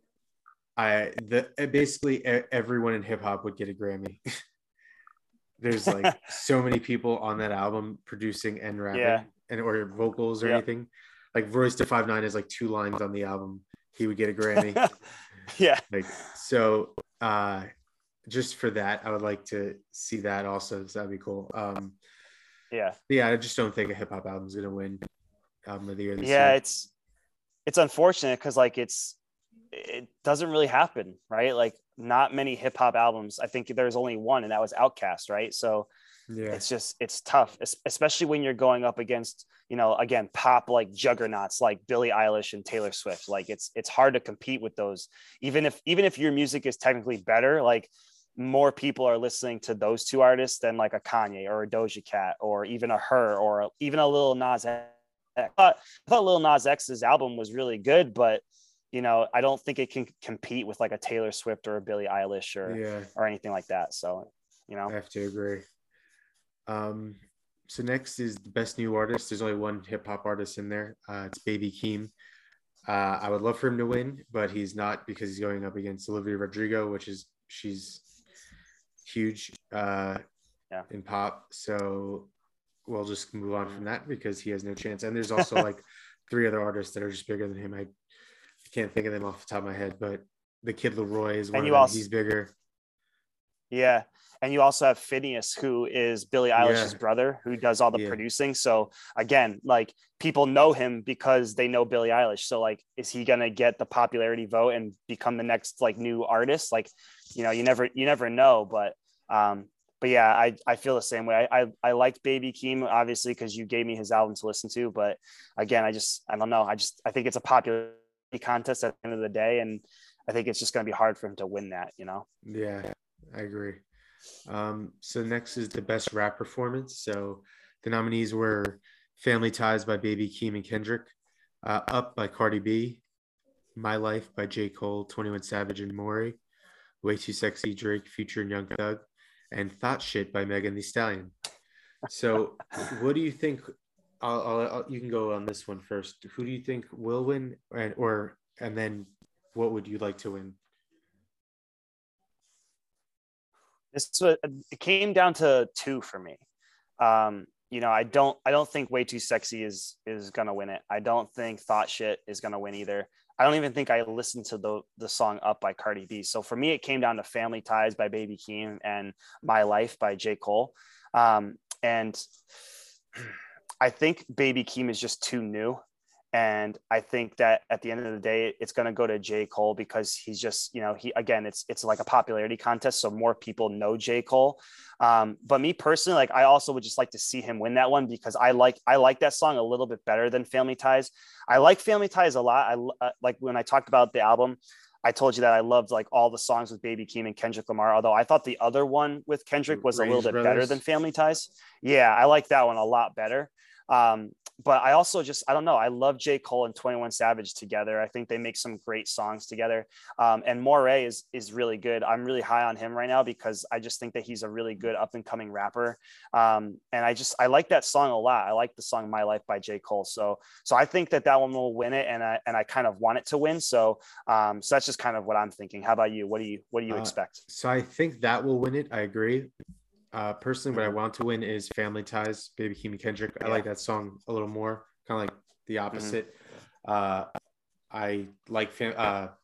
I, the, basically e- everyone in hip hop would get a Grammy. There's like so many people on that album producing and rapping Yeah. and or vocals or Yep. anything. Like Royce da five nine has like two lines on the album. He would get a Grammy. Yeah. Like, so uh just for that, I would like to see that also. So that'd be cool. Um Yeah. yeah, I just don't think a hip hop album is gonna win album of the year this Yeah. year. It's, it's unfortunate because like it's, it doesn't really happen, right? Like not many hip hop albums. I think there's only one, and that was Outkast, right? So Yeah. it's just it's tough, es- especially when you're going up against, you know, again, pop like juggernauts like Billie Eilish and Taylor Swift. Like it's it's hard to compete with those, even if even if your music is technically better. Like more people are listening to those two artists than like a Kanye or a Doja Cat or even a Her or a, even a Lil Nas X. I thought, I thought Lil Nas X's album was really good, but you know, I don't think it can compete with like a Taylor Swift or a Billie Eilish or Yeah, or anything like that. So, you know, I have to agree. Um so next is the best new artist. There's only one hip hop artist in there. Uh it's Baby Keem. Uh I would love for him to win, but he's not because he's going up against Olivia Rodrigo, which is she's huge uh Yeah. in pop. So we'll just move on from that because he has no chance. And there's also like three other artists that are just bigger than him. I can't think of them off the top of my head, but the Kid Leroy is one And of you them. also- He's bigger. yeah. And you also have Phineas, who is Billie Eilish's Yeah. brother, who does all the Yeah. producing. So again, like people know him because they know Billie Eilish. So like, is he gonna get the popularity vote and become the next like new artist? Like, you know, you never you never know. But um, but yeah, I I feel the same way. I I, I liked Baby Keem obviously because you gave me his album to listen to. But again, I just I don't know. I just I think it's a popularity contest at the end of the day, and I think it's just gonna be hard for him to win that. You know. Yeah, I agree. Um, so next is the best rap performance. So the nominees were Family Ties by Baby Keem and Kendrick, uh, Up by Cardi B, My Life by J. Cole, twenty-one Savage and Maury, Way Too Sexy, Drake, Future and Young Thug, and Thought Shit by Megan Thee Stallion. So what do you think? I'll, I'll, I'll, you can go on this one first. Who do you think will win, and or and then what would you like to win? This was, it came down to two for me. Um, you know, I don't I don't think Way Too Sexy is is gonna win it. I don't think Thought Shit is gonna win either. I don't even think I listened to the the song Up by Cardi B. So for me, it came down to Family Ties by Baby Keem and My Life by J. Cole. Um, and I think Baby Keem is just too new. And I think that at the end of the day, it's going to go to J. Cole because he's just, you know, he, again, it's, it's like a popularity contest. So more people know J. Cole. Um, but me personally, like, I also would just like to see him win that one because I like, I like that song a little bit better than Family Ties. I like Family Ties a lot. I uh, like when I talked about the album, I told you that I loved like all the songs with Baby Keem and Kendrick Lamar, although I thought the other one with Kendrick was a little Range bit better Brothers. than Family Ties. Yeah. I like that one a lot better. Um, but I also just, I don't know. I love J. Cole and twenty-one Savage together. I think they make some great songs together. Um, and Moray is, is really good. I'm really high on him right now because I just think that he's a really good up and coming rapper. Um, and I just, I like that song a lot. I like the song My Life by J. Cole. So, so I think that that one will win it. And I, and I kind of want it to win. So, um, so that's just kind of what I'm thinking. How about you? What do you, what do you Uh, expect? So I think that will win it. I agree. Uh, personally, what I want to win is Family Ties, Baby Keem and Kendrick. I Yeah. like that song a little more, kind of like the opposite. Uh, I like fam- uh,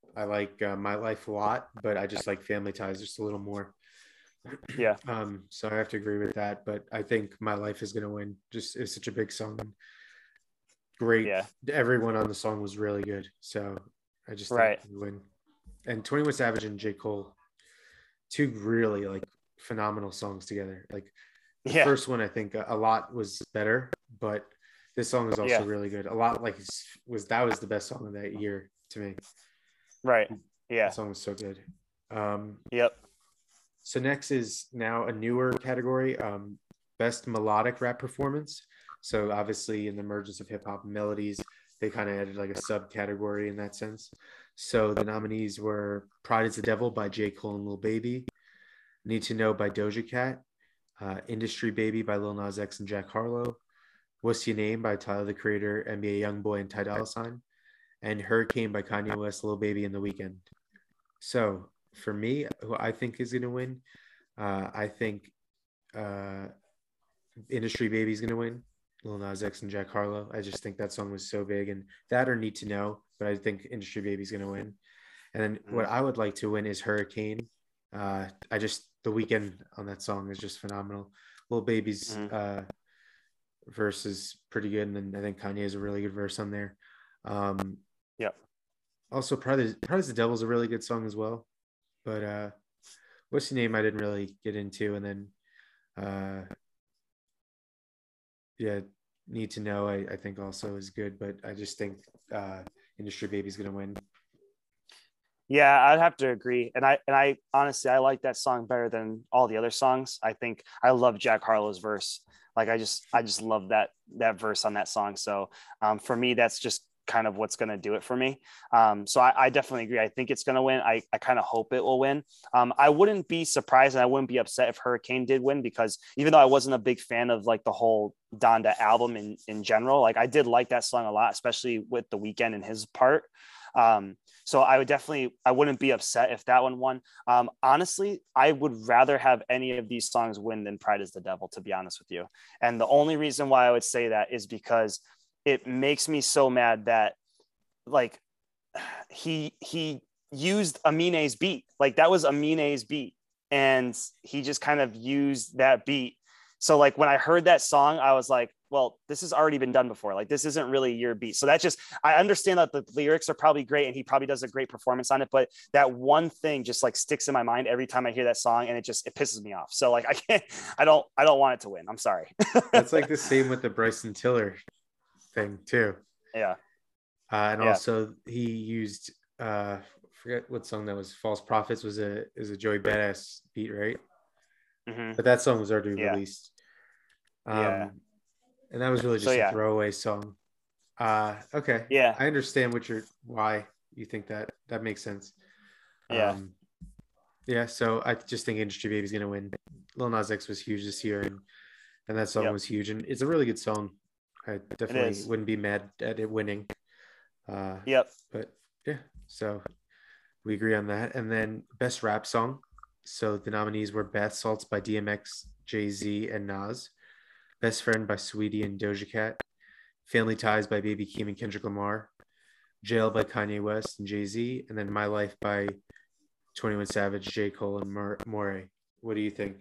I like uh, My Life a lot, but I just like Family Ties just a little more. Yeah. Um, so I have to agree with that. But I think My Life is going to win. Just it's such a big song. Great. Yeah. Everyone on the song was really good. So I just think Right. we win. And twenty-one Savage and J. Cole, two really like phenomenal songs together. Like the Yeah. first one, I think a, a lot was better, but this song is also Yeah. really good. A lot like was that was the best song of that year to me. Right. Yeah. That song was so good. Um, Yep. so next is now a newer category, um, best melodic rap performance. So obviously in the emergence of hip hop melodies, they kind of added like a subcategory in that sense. So the nominees were Pride is the Devil by J. Cole and Lil Baby, Need to Know by Doja Cat, uh, Industry Baby by Lil Nas X and Jack Harlow, What's Your Name by Tyler the Creator, N B A Youngboy and Ty Dolla Sign, and Hurricane by Kanye West, Lil Baby and The Weeknd. So for me, who I think is going to win, uh, I think uh, Industry Baby is going to win. Lil Nas X and Jack Harlow. I just think that song was so big, and that or Need to Know, but I think Industry Baby is going to win. And then what I would like to win is Hurricane. Uh, I just the weekend on that song is just phenomenal. Lil Baby's Mm-hmm. uh, verse is pretty good, and then I think Kanye has a really good verse on there. Um, Yep. Also, Pride is the Devil is a really good song as well. But uh, What's Your Name I didn't really get into, and then uh, yeah, Need to Know I, I think also is good, but I just think uh, Industry Baby's gonna win. Yeah, I'd have to agree. And I and I honestly I like that song better than all the other songs. I think I love Jack Harlow's verse. Like I just I just love that that verse on that song. So um, for me, that's just kind of what's going to do it for me. Um, so I, I definitely agree. I think it's going to win. I, I kind of hope it will win. Um, I wouldn't be surprised and I wouldn't be upset if Hurricane did win, because even though I wasn't a big fan of like the whole Donda album in, in general, like I did like that song a lot, especially with The Weeknd and his part. Um, so I would definitely, I wouldn't be upset if that one won. Um, honestly, I would rather have any of these songs win than Pride is the Devil, to be honest with you. And the only reason why I would say that is because it makes me so mad that like he, he used Amine's beat. Like that was Amine's beat and he just kind of used that beat. So like when I heard that song, I was like, well, this has already been done before. Like this isn't really your beat. So that just, I understand that the lyrics are probably great and he probably does a great performance on it, but that one thing just like sticks in my mind every time I hear that song and it just, it pisses me off. So like, I can't, I don't, I don't want it to win. I'm sorry. That's like the same with the Bryson Tiller thing too. Yeah. Uh, and yeah. also he used, uh, forget what song that was. False Prophets was a, is a Joey Badass beat, right? Mm-hmm. But that song was already yeah. released. Um, yeah. And that was really just so, a yeah. throwaway song. Uh, okay. Yeah. I understand what you're, why you think that. That makes sense. Yeah. Um, yeah. So I just think Industry Baby's going to win. Lil Nas X was huge this year, and, and that song Yep. was huge. And it's a really good song. I definitely wouldn't be mad at it winning. Uh, yep. But yeah, so we agree on that. And then best rap song. So the nominees were Bath Salts by D M X, Jay-Z, and Nas. Best Friend by Saweetie and Doja Cat, Family Ties by Baby Keem and Kendrick Lamar, Jail by Kanye West and Jay-Z, and then My Life by twenty-one Savage, J. Cole, and Morray. What do you think?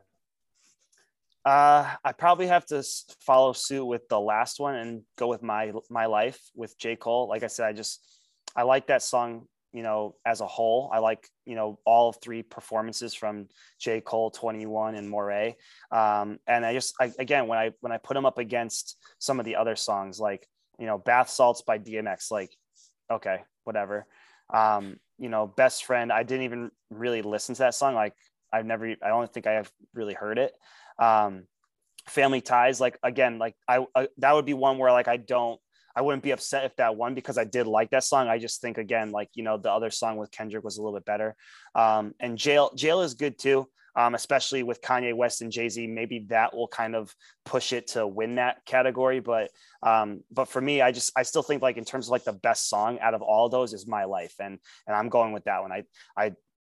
Uh, I probably have to follow suit with the last one and go with my my life with J. Cole. Like I said, I just I like that song, you know, as a whole. I like, you know, all three performances from J. Cole, twenty-one, and Morray. Um, and I just I, again when I when I put them up against some of the other songs, like, you know, Bath Salts by D M X, like, okay, whatever. Um, you know, Best Friend, I didn't even really listen to that song. Like I've never, I don't think I have really heard it. Um, Family Ties, like again, like I, I that would be one where like I don't, I wouldn't be upset if that won because I did like that song. I just think again, like, you know, the other song with Kendrick was a little bit better. Um, and Jail, Jail is good too. Um, especially with Kanye West and Jay-Z, maybe that will kind of push it to win that category. But, um, but for me, I just, I still think like in terms of like the best song out of all of those is My Life. And, and I'm going with that one. I, I,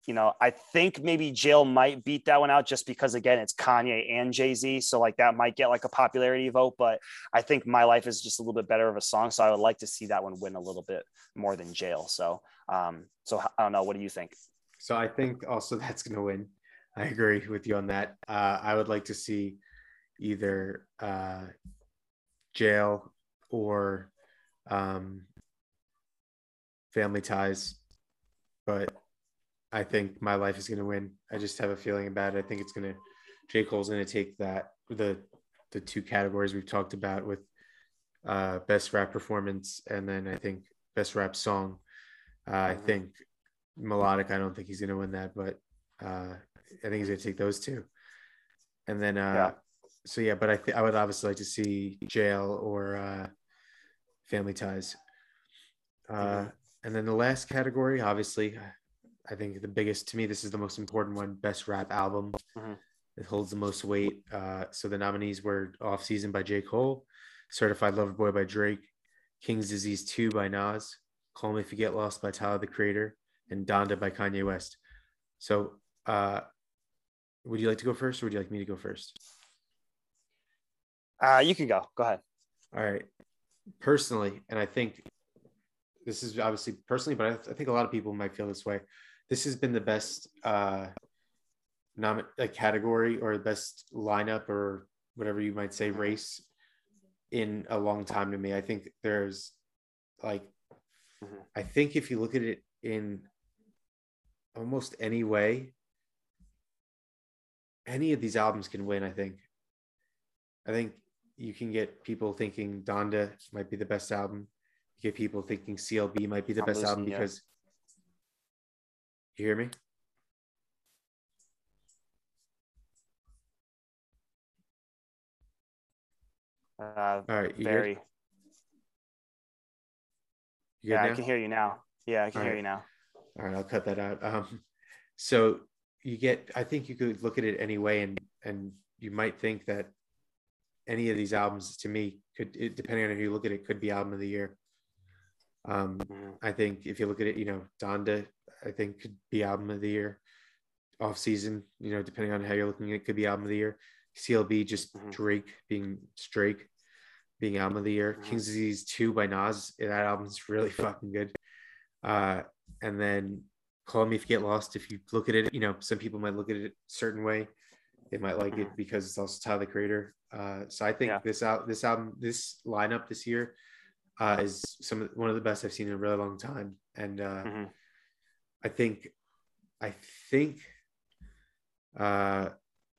you know, I think maybe Jail might beat that one out just because, again, it's Kanye and Jay-Z. So like that might get like a popularity vote, but I think My Life is just a little bit better of a song. So I would like to see that one win a little bit more than Jail. So, um, so I don't know. What do you think? So I think also that's going to win. I agree with you on that. Uh, I would like to see either uh, Jail or um, Family Ties, but I think My Life is going to win. I just have a feeling about it. I think it's going to, J. Cole's going to take that, the the two categories we've talked about with uh, best rap performance, and then I think best rap song. Uh, mm-hmm. I think melodic, I don't think he's going to win that, but uh, I think he's going to take those two. And then, uh, yeah. so yeah, but I think I would obviously like to see Jail or uh, Family Ties. Uh, mm-hmm. And then the last category, obviously, I think the biggest, to me, this is the most important one, best rap album. Mm-hmm. It holds the most weight. Uh, so the nominees were Off Season by J. Cole, Certified Lover Boy by Drake, King's Disease two by Nas, Call Me If You Get Lost by Tyler, the Creator, and Donda by Kanye West. So uh, would you like to go first, or would you like me to go first? Uh, you can go. Go ahead. All right. Personally, and I think this is obviously personally, but I, I think a lot of people might feel this way. This has been the best uh, nom- like category or the best lineup or whatever you might say race in a long time to me. I think there's like, mm-hmm. I think if you look at it in almost any way, any of these albums can win. I think. I think you can get people thinking Donda might be the best album. You get people thinking C L B might be the I'm best album because. You hear me? Uh, All right. You very. Good? You good yeah, now? I can hear you now. Yeah, I can All hear right. you now. All right, I'll cut that out. Um, so you get, I think you could look at it anyway, and and you might think that any of these albums, to me, could, it, depending on how you look at it, could be album of the year. Um, mm-hmm. I think if you look at it, you know, Donda, I think could be album of the year. Off Season, you know, depending on how you're looking at it, could be album of the year. C L B, just mm-hmm. Drake being Drake being album of the year. Mm-hmm. King's Disease two by Nas, that album's really fucking good. Uh, and then Call Me If You Get Lost. If you look at it, you know, some people might look at it a certain way. They might like mm-hmm. it because it's also Tyler, the Creator. Uh, so I think yeah. this out this album, this lineup this year uh, is some of, one of the best I've seen in a really long time. And uh, mm-hmm. I think, I think uh,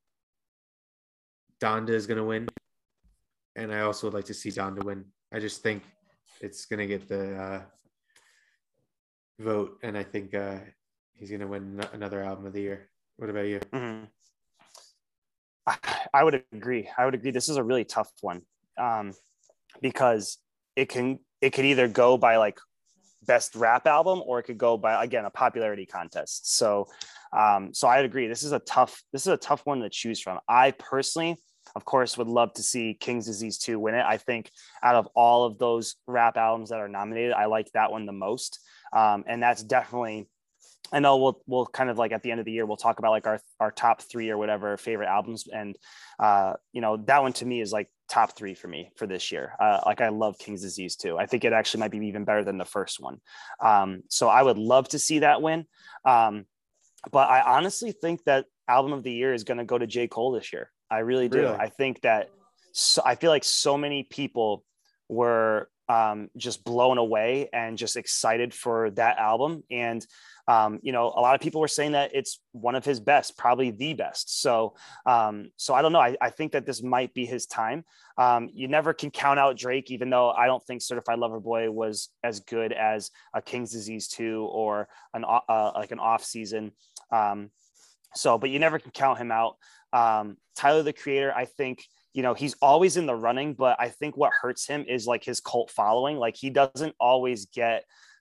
Donda is going to win. And I also would like to see Donda win. I just think it's going to get the uh, vote. And I think uh, he's going to win another album of the year. What about you? Mm-hmm. I, I would agree. I would agree. This is a really tough one um, because it can, it could either go by like best rap album, or it could go by, again, a popularity contest. So, um, so I'd agree. This is a tough, this is a tough one to choose from. I personally, of course, would love to see King's Disease two win it. I think out of all of those rap albums that are nominated, I like that one the most. Um, and that's definitely, I know we'll, we'll kind of like at the end of the year, we'll talk about like our, our top three or whatever favorite albums. And, uh, you know, that one to me is like top three for me for this year. Uh, like I love King's Disease too. I think it actually might be even better than the first one. Um, so I would love to see that win. Um, but I honestly think that album of the year is going to go to J. Cole this year. I really do. Really? I think that so, I feel like so many people were um, just blown away and just excited for that album. And, um, you know, a lot of people were saying that it's one of his best, probably the best. So, um, so I don't know. I, I think that this might be his time. Um, you never can count out Drake, even though I don't think Certified Lover Boy was as good as a King's Disease two or an uh, like an Off Season. Um, so, but you never can count him out. Um, Tyler, the Creator, I think, you know, he's always in the running, but I think what hurts him is like his cult following. Like he doesn't always get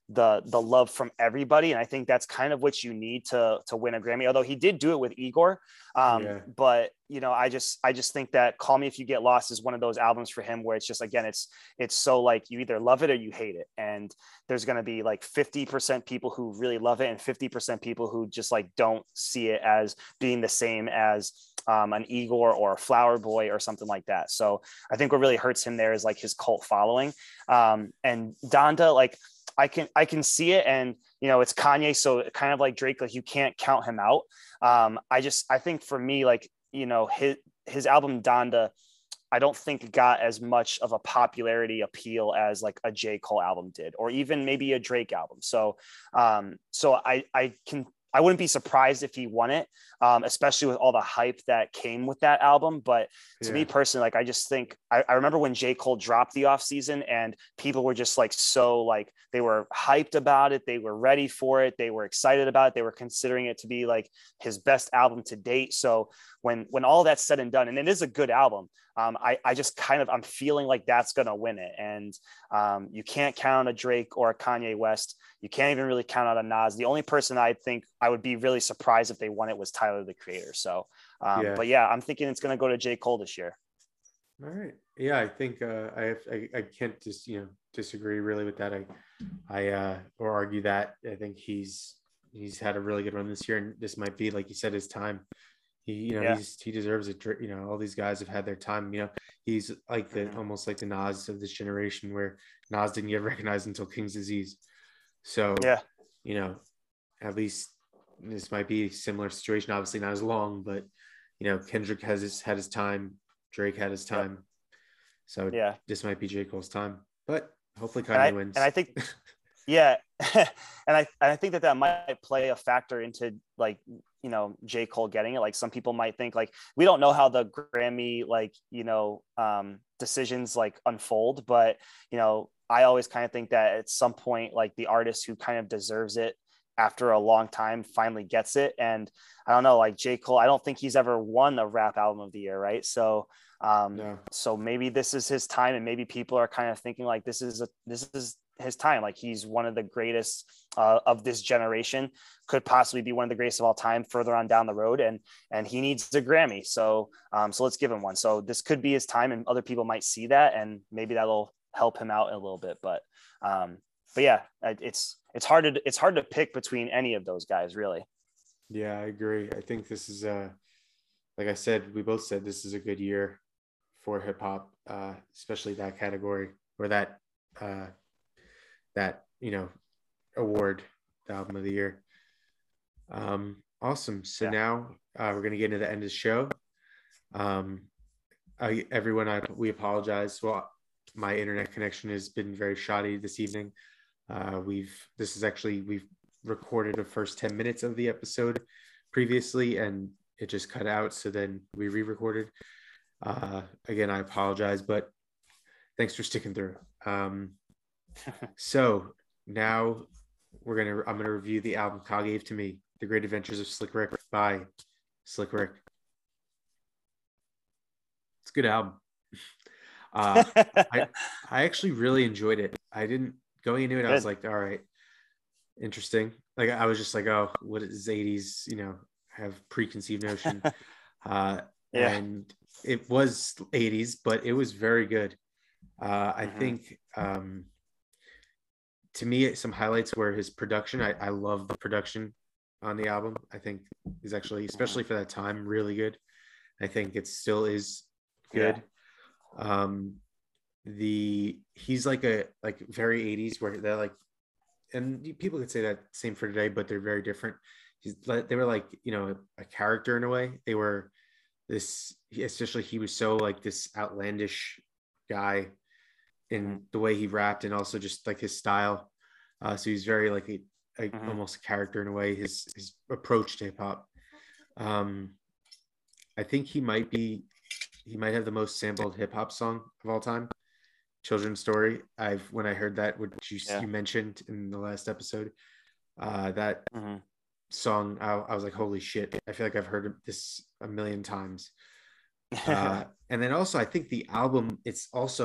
the the love from everybody, and I think that's kind of what you need to to win a Grammy. Although he did do it with Igor, um, Yeah. but you know, I just I just think that Call Me If You Get Lost is one of those albums for him where it's just, again, it's it's so like you either love it or you hate it, and there's going to be like fifty percent people who really love it and fifty percent people who just like don't see it as being the same as um, an Igor or a Flower Boy or something like that. So I think what really hurts him there is like his cult following, um, and Donda, like. I can I can see it, and you know, it's Kanye, so kind of like Drake, like you can't count him out. Um, I just I think for me, like, you know, his his album Donda, I don't think got as much of a popularity appeal as like a J. Cole album did, or even maybe a Drake album. So um, so I I can I wouldn't be surprised if he won it, um, especially with all the hype that came with that album. But to Yeah. me personally, like, I just think I, I remember when J. Cole dropped The Off Season, and people were just like, so like, they were hyped about it. They were ready for it. They were excited about it. They were considering it to be like his best album to date. So when, when all that's said and done, and it is a good album, um, I, I just kind of, I'm feeling like that's going to win it. And um, you can't count a Drake or a Kanye West. You can't even really count out a Nas. The only person I think I would be really surprised if they won it was Tyler, the Creator. So, um, Yeah. but yeah, I'm thinking it's going to go to J. Cole this year. All right. Yeah, I think uh, I, have, I I can't just you know disagree really with that. I I uh, or argue that I think he's he's had a really good run this year, and this might be, like you said, his time. He you know Yeah. he's he deserves it. You know, all these guys have had their time. You know, he's like the Mhm. almost like the Nas of this generation, where Nas didn't get recognized until King's Disease. So Yeah. you know, at least this might be a similar situation. Obviously not as long, but you know, Kendrick has his had his time. Drake had his time. Yep. So Yeah. this might be J. Cole's time, but hopefully And I, Kanye wins. and I think, yeah. and I, and I think that that might play a factor into like, you know, J. Cole getting it. Like, some people might think, like, we don't know how the Grammy, like, you know, um, decisions like unfold, but, you know, I always kind of think that at some point, like, the artist who kind of deserves it after a long time finally gets it. And I don't know, like J. Cole, I don't think he's ever won a rap album of the year. Right. So, um, No. so maybe this is his time, and maybe people are kind of thinking like, this is a, this is his time. Like, he's one of the greatest uh, of this generation, could possibly be one of the greatest of all time further on down the road. And, and he needs a Grammy. So, um, so let's give him one. So this could be his time, and other people might see that, and maybe that'll help him out a little bit. But, um, but yeah, it's, it's hard to, it's hard to pick between any of those guys, really. Yeah, I agree. I think this is uh like I said, we both said this is a good year for hip hop, uh, especially that category, or that uh that, you know, award, the album of the year. Um, awesome. So Yeah. now uh, we're gonna get into the end of the show. Um, I, everyone, I we apologize. Well, my internet connection has been very shoddy this evening. Uh, we've this is actually we've recorded the first ten minutes of the episode previously, and it just cut out. So then we re-recorded. Uh, again, I apologize, but thanks for sticking through. Um, so now we're gonna I'm gonna review the album Kyle gave to me, The Great Adventures of Slick Rick by Slick Rick. It's a good album. Uh, I I actually really enjoyed it. I didn't going into it. I was Good. like, all right, interesting. Like, I was just like, oh, what is eighties? You know, have preconceived notion. uh, Yeah. And it was eighties, but it was very good. Uh, I Mhm. think um, to me, some highlights were his production. I, I love the production on the album. I think is actually, especially for that time, really good. I think it still is good. Um, the he's like a like very eighties, where they're like, and people could say that same for today, but they're very different. He's like, they were like, you know, a character in a way. They were this, especially he was so like this outlandish guy in Mhm. the way he rapped, and also just like his style. Uh, so he's very like a, a Mhm. almost a character in a way. His his approach to hip hop. Um, I think he might be he might have the most sampled hip hop song of all time, Children's Story. I've when I heard that, which you, Yeah. you mentioned in the last episode, uh, that Mhm. song, I, I was like, holy shit! I feel like I've heard this a million times. Uh, and then also, I think the album, it's also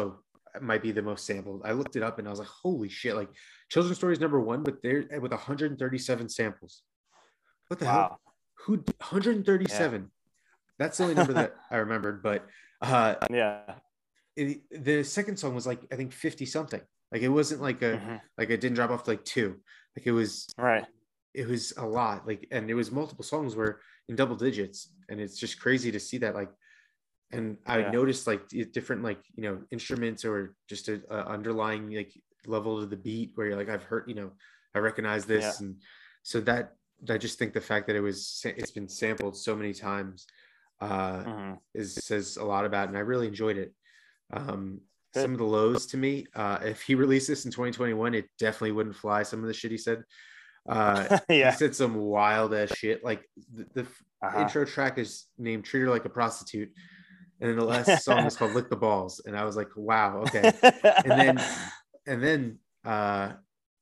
might be the most sampled. I looked it up and I was like, holy shit! Like Children's Story is number one, but they're with one hundred thirty-seven samples. What the Wow. hell? Who one hundred thirty-seven? Yeah. That's the only number that I remembered. But uh, yeah, it, the second song was like I think fifty something. Like it wasn't like a mm-hmm. like it didn't drop off to like two. Like it was right. It was a lot. Like and it was multiple songs were in double digits, and it's just crazy to see that. Like, and I yeah. noticed like different like you know instruments or just a, a underlying like level of the beat where you're like I've heard you know I recognize this, yeah. and so that I just think the fact that it was it's been sampled so many times uh, mm-hmm. is says a lot about it, and I really enjoyed it. Um, Good. Some of the lows to me, uh, if he released this in twenty twenty-one, it definitely wouldn't fly. Some of the shit he said, uh, yeah. he said some wild ass shit. Like the, the uh-huh. intro track is named "Treat Her Like a Prostitute," and then the last song is called "Lick the Balls," and I was like, wow, okay. And then, and then uh,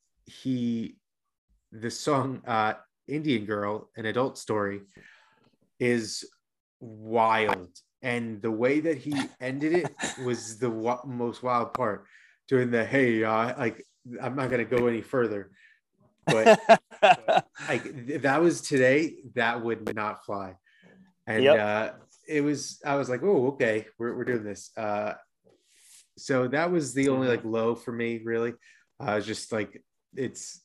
he, the song uh, "Indian Girl," an adult story, is wild. And the way that he ended it was the w- most wild part. Doing the hey, uh, like I'm not gonna go any further, but like if that was today, that would not fly. And yep. uh, it was. I was like, oh, okay, we're we're doing this. Uh, so that was the only like low for me, really. I uh, was just like, it's,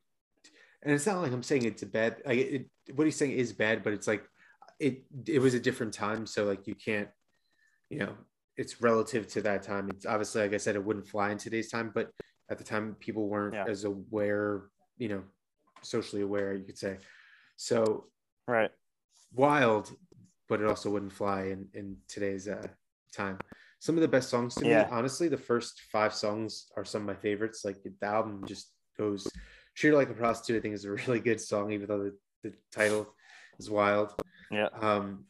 and it's not like I'm saying it's a bad. Like it, what he's saying is bad, but it's like. It it was a different time, so like you can't, you know, it's relative to that time. It's obviously, like I said, it wouldn't fly in today's time, but at the time people weren't yeah. as aware, you know, socially aware, you could say. So right, wild, but it also wouldn't fly in in today's uh, time. Some of the best songs to yeah. me, honestly, the first five songs are some of my favorites. Like the album just goes. "Treat Her Like a Prostitute," I think is a really good song, even though the, the title is wild. Yeah. Um,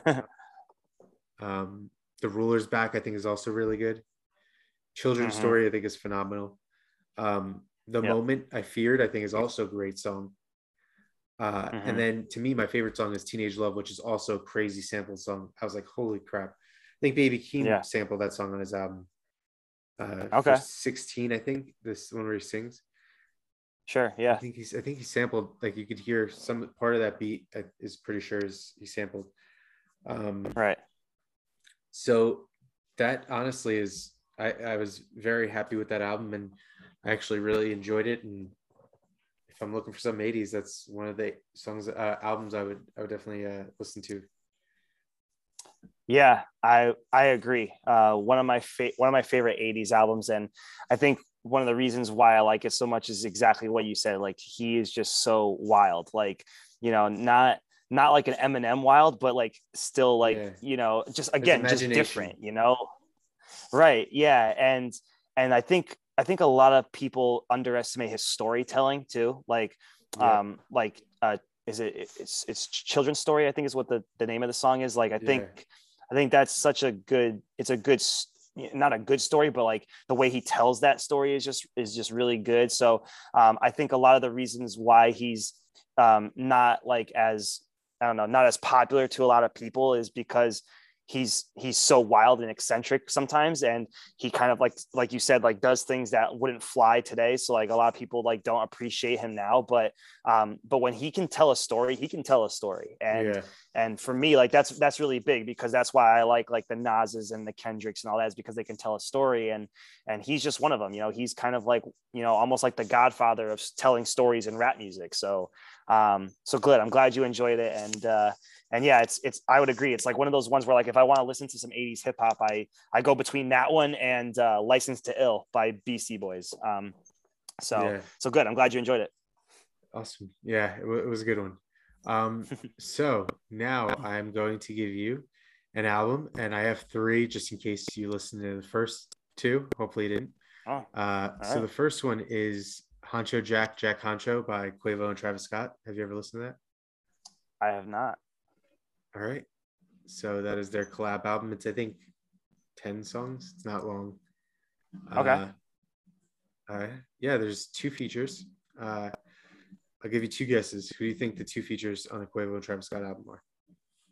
um, The Ruler's Back, I think, is also really good. Children's mm-hmm. Story, I think, is phenomenal. Um, The yep. Moment I Feared, I think, is also a great song. Uh, mm-hmm. And then, to me, my favorite song is Teenage Love, which is also a crazy sample song. I was like, holy crap. I think Baby Keem yeah. sampled that song on his album. Uh, okay. sixteen, I think, this one where he sings. Sure. Yeah. I think he's. I think he sampled. Like you could hear some part of that beat. I is pretty sure is he sampled. Um, right. So that honestly is. I, I was very happy with that album, and I actually really enjoyed it. And if I'm looking for some eighties, that's one of the songs, uh, albums I would. I would definitely uh, listen to. Yeah, I I agree. Uh, one of my fa- one of my favorite eighties albums, and I think. One of the reasons why I like it so much is exactly what you said. Like he is just so wild, like, you know, not, not like an Eminem wild, but like still like, yeah. you know, just again, just different, you know? Right. Yeah. And, and I think, I think a lot of people underestimate his storytelling too. Like, yeah. um, like, uh, is it, it's, it's Children's Story, I think is what the, the name of the song is. Like, I think, yeah. I think that's such a good, it's a good not a good story, but like the way he tells that story is just is just really good. So um, I think a lot of the reasons why he's um, not like as I don't know, not as popular to a lot of people is because he's he's so wild and eccentric sometimes, and he kind of like like you said like does things that wouldn't fly today. So like a lot of people like don't appreciate him now, but um, but when he can tell a story, he can tell a story, and yeah. and for me like that's that's really big because that's why I like like the Nas's and the Kendricks and all that is because they can tell a story, and and he's just one of them. You know, he's kind of like you know almost like the godfather of telling stories in rap music. So um, so good. I'm glad you enjoyed it, and uh, and yeah, it's it's I would agree. It's like one of those ones where like if I want to listen to some eighties hip hop, I I go between that one and uh, License to Ill by Beastie Boys. Um, so yeah. so good. I'm glad you enjoyed it. Awesome. Yeah, it, w- it was a good one. Um, so now I'm going to give you an album, and I have three just in case you listened to the first two. Hopefully you didn't. Oh, uh, so right. The first one is Honcho Jack Jack Honcho by Quavo and Travis Scott. Have you ever listened to that? I have not. All right. So that is their collab album. It's, I think, ten songs. It's not long. Okay. Uh, uh, yeah, there's two features. Uh, I'll give you two guesses. Who do you think the two features on the Quavo and Travis Scott album are?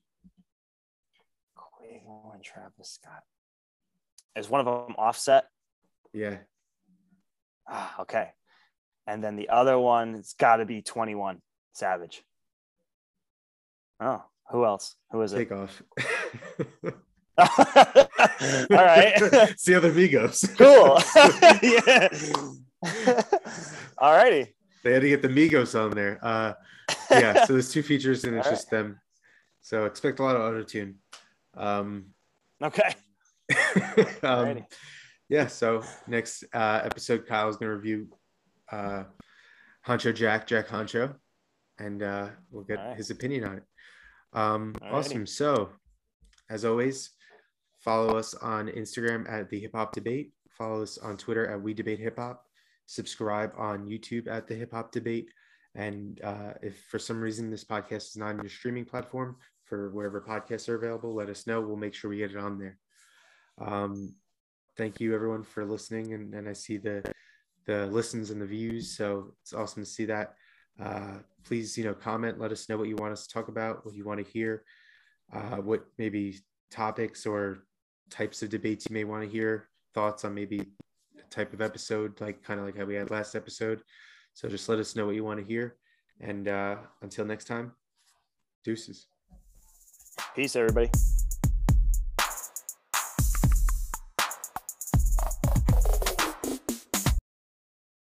Quavo and Travis Scott. Is one of them Offset? Yeah. Ah, okay. And then the other one, it's got to be twenty-one Savage. Oh, who else? Who is it? Takeoff. All right. It's the other Migos. Cool. Yeah. All righty. They had to get the Migos on there. Uh, yeah, so there's two features and it's All just them. So expect a lot of auto-tune. Um, Okay. um, yeah, so next uh, episode, Kyle's going to review uh, Honcho Jack, Jack Honcho, and uh, we'll get right. his opinion on it. Um, Alrighty. awesome. So, as always, follow us on Instagram at the Hip Hop Debate. Follow us on Twitter at We Debate Hip Hop. Subscribe on YouTube at the Hip Hop Debate. And uh, if for some reason this podcast is not on your streaming platform, for wherever podcasts are available, let us know. We'll make sure we get it on there. Um, thank you everyone for listening. And, and I see the the listens and the views. So it's awesome to see that. Uh, please, you know, comment, let us know what you want us to talk about, what you want to hear, uh, what maybe topics or types of debates you may want to hear, thoughts on maybe a type of episode, like kind of like how we had last episode. So just let us know what you want to hear. And uh, until next time, deuces. Peace, everybody.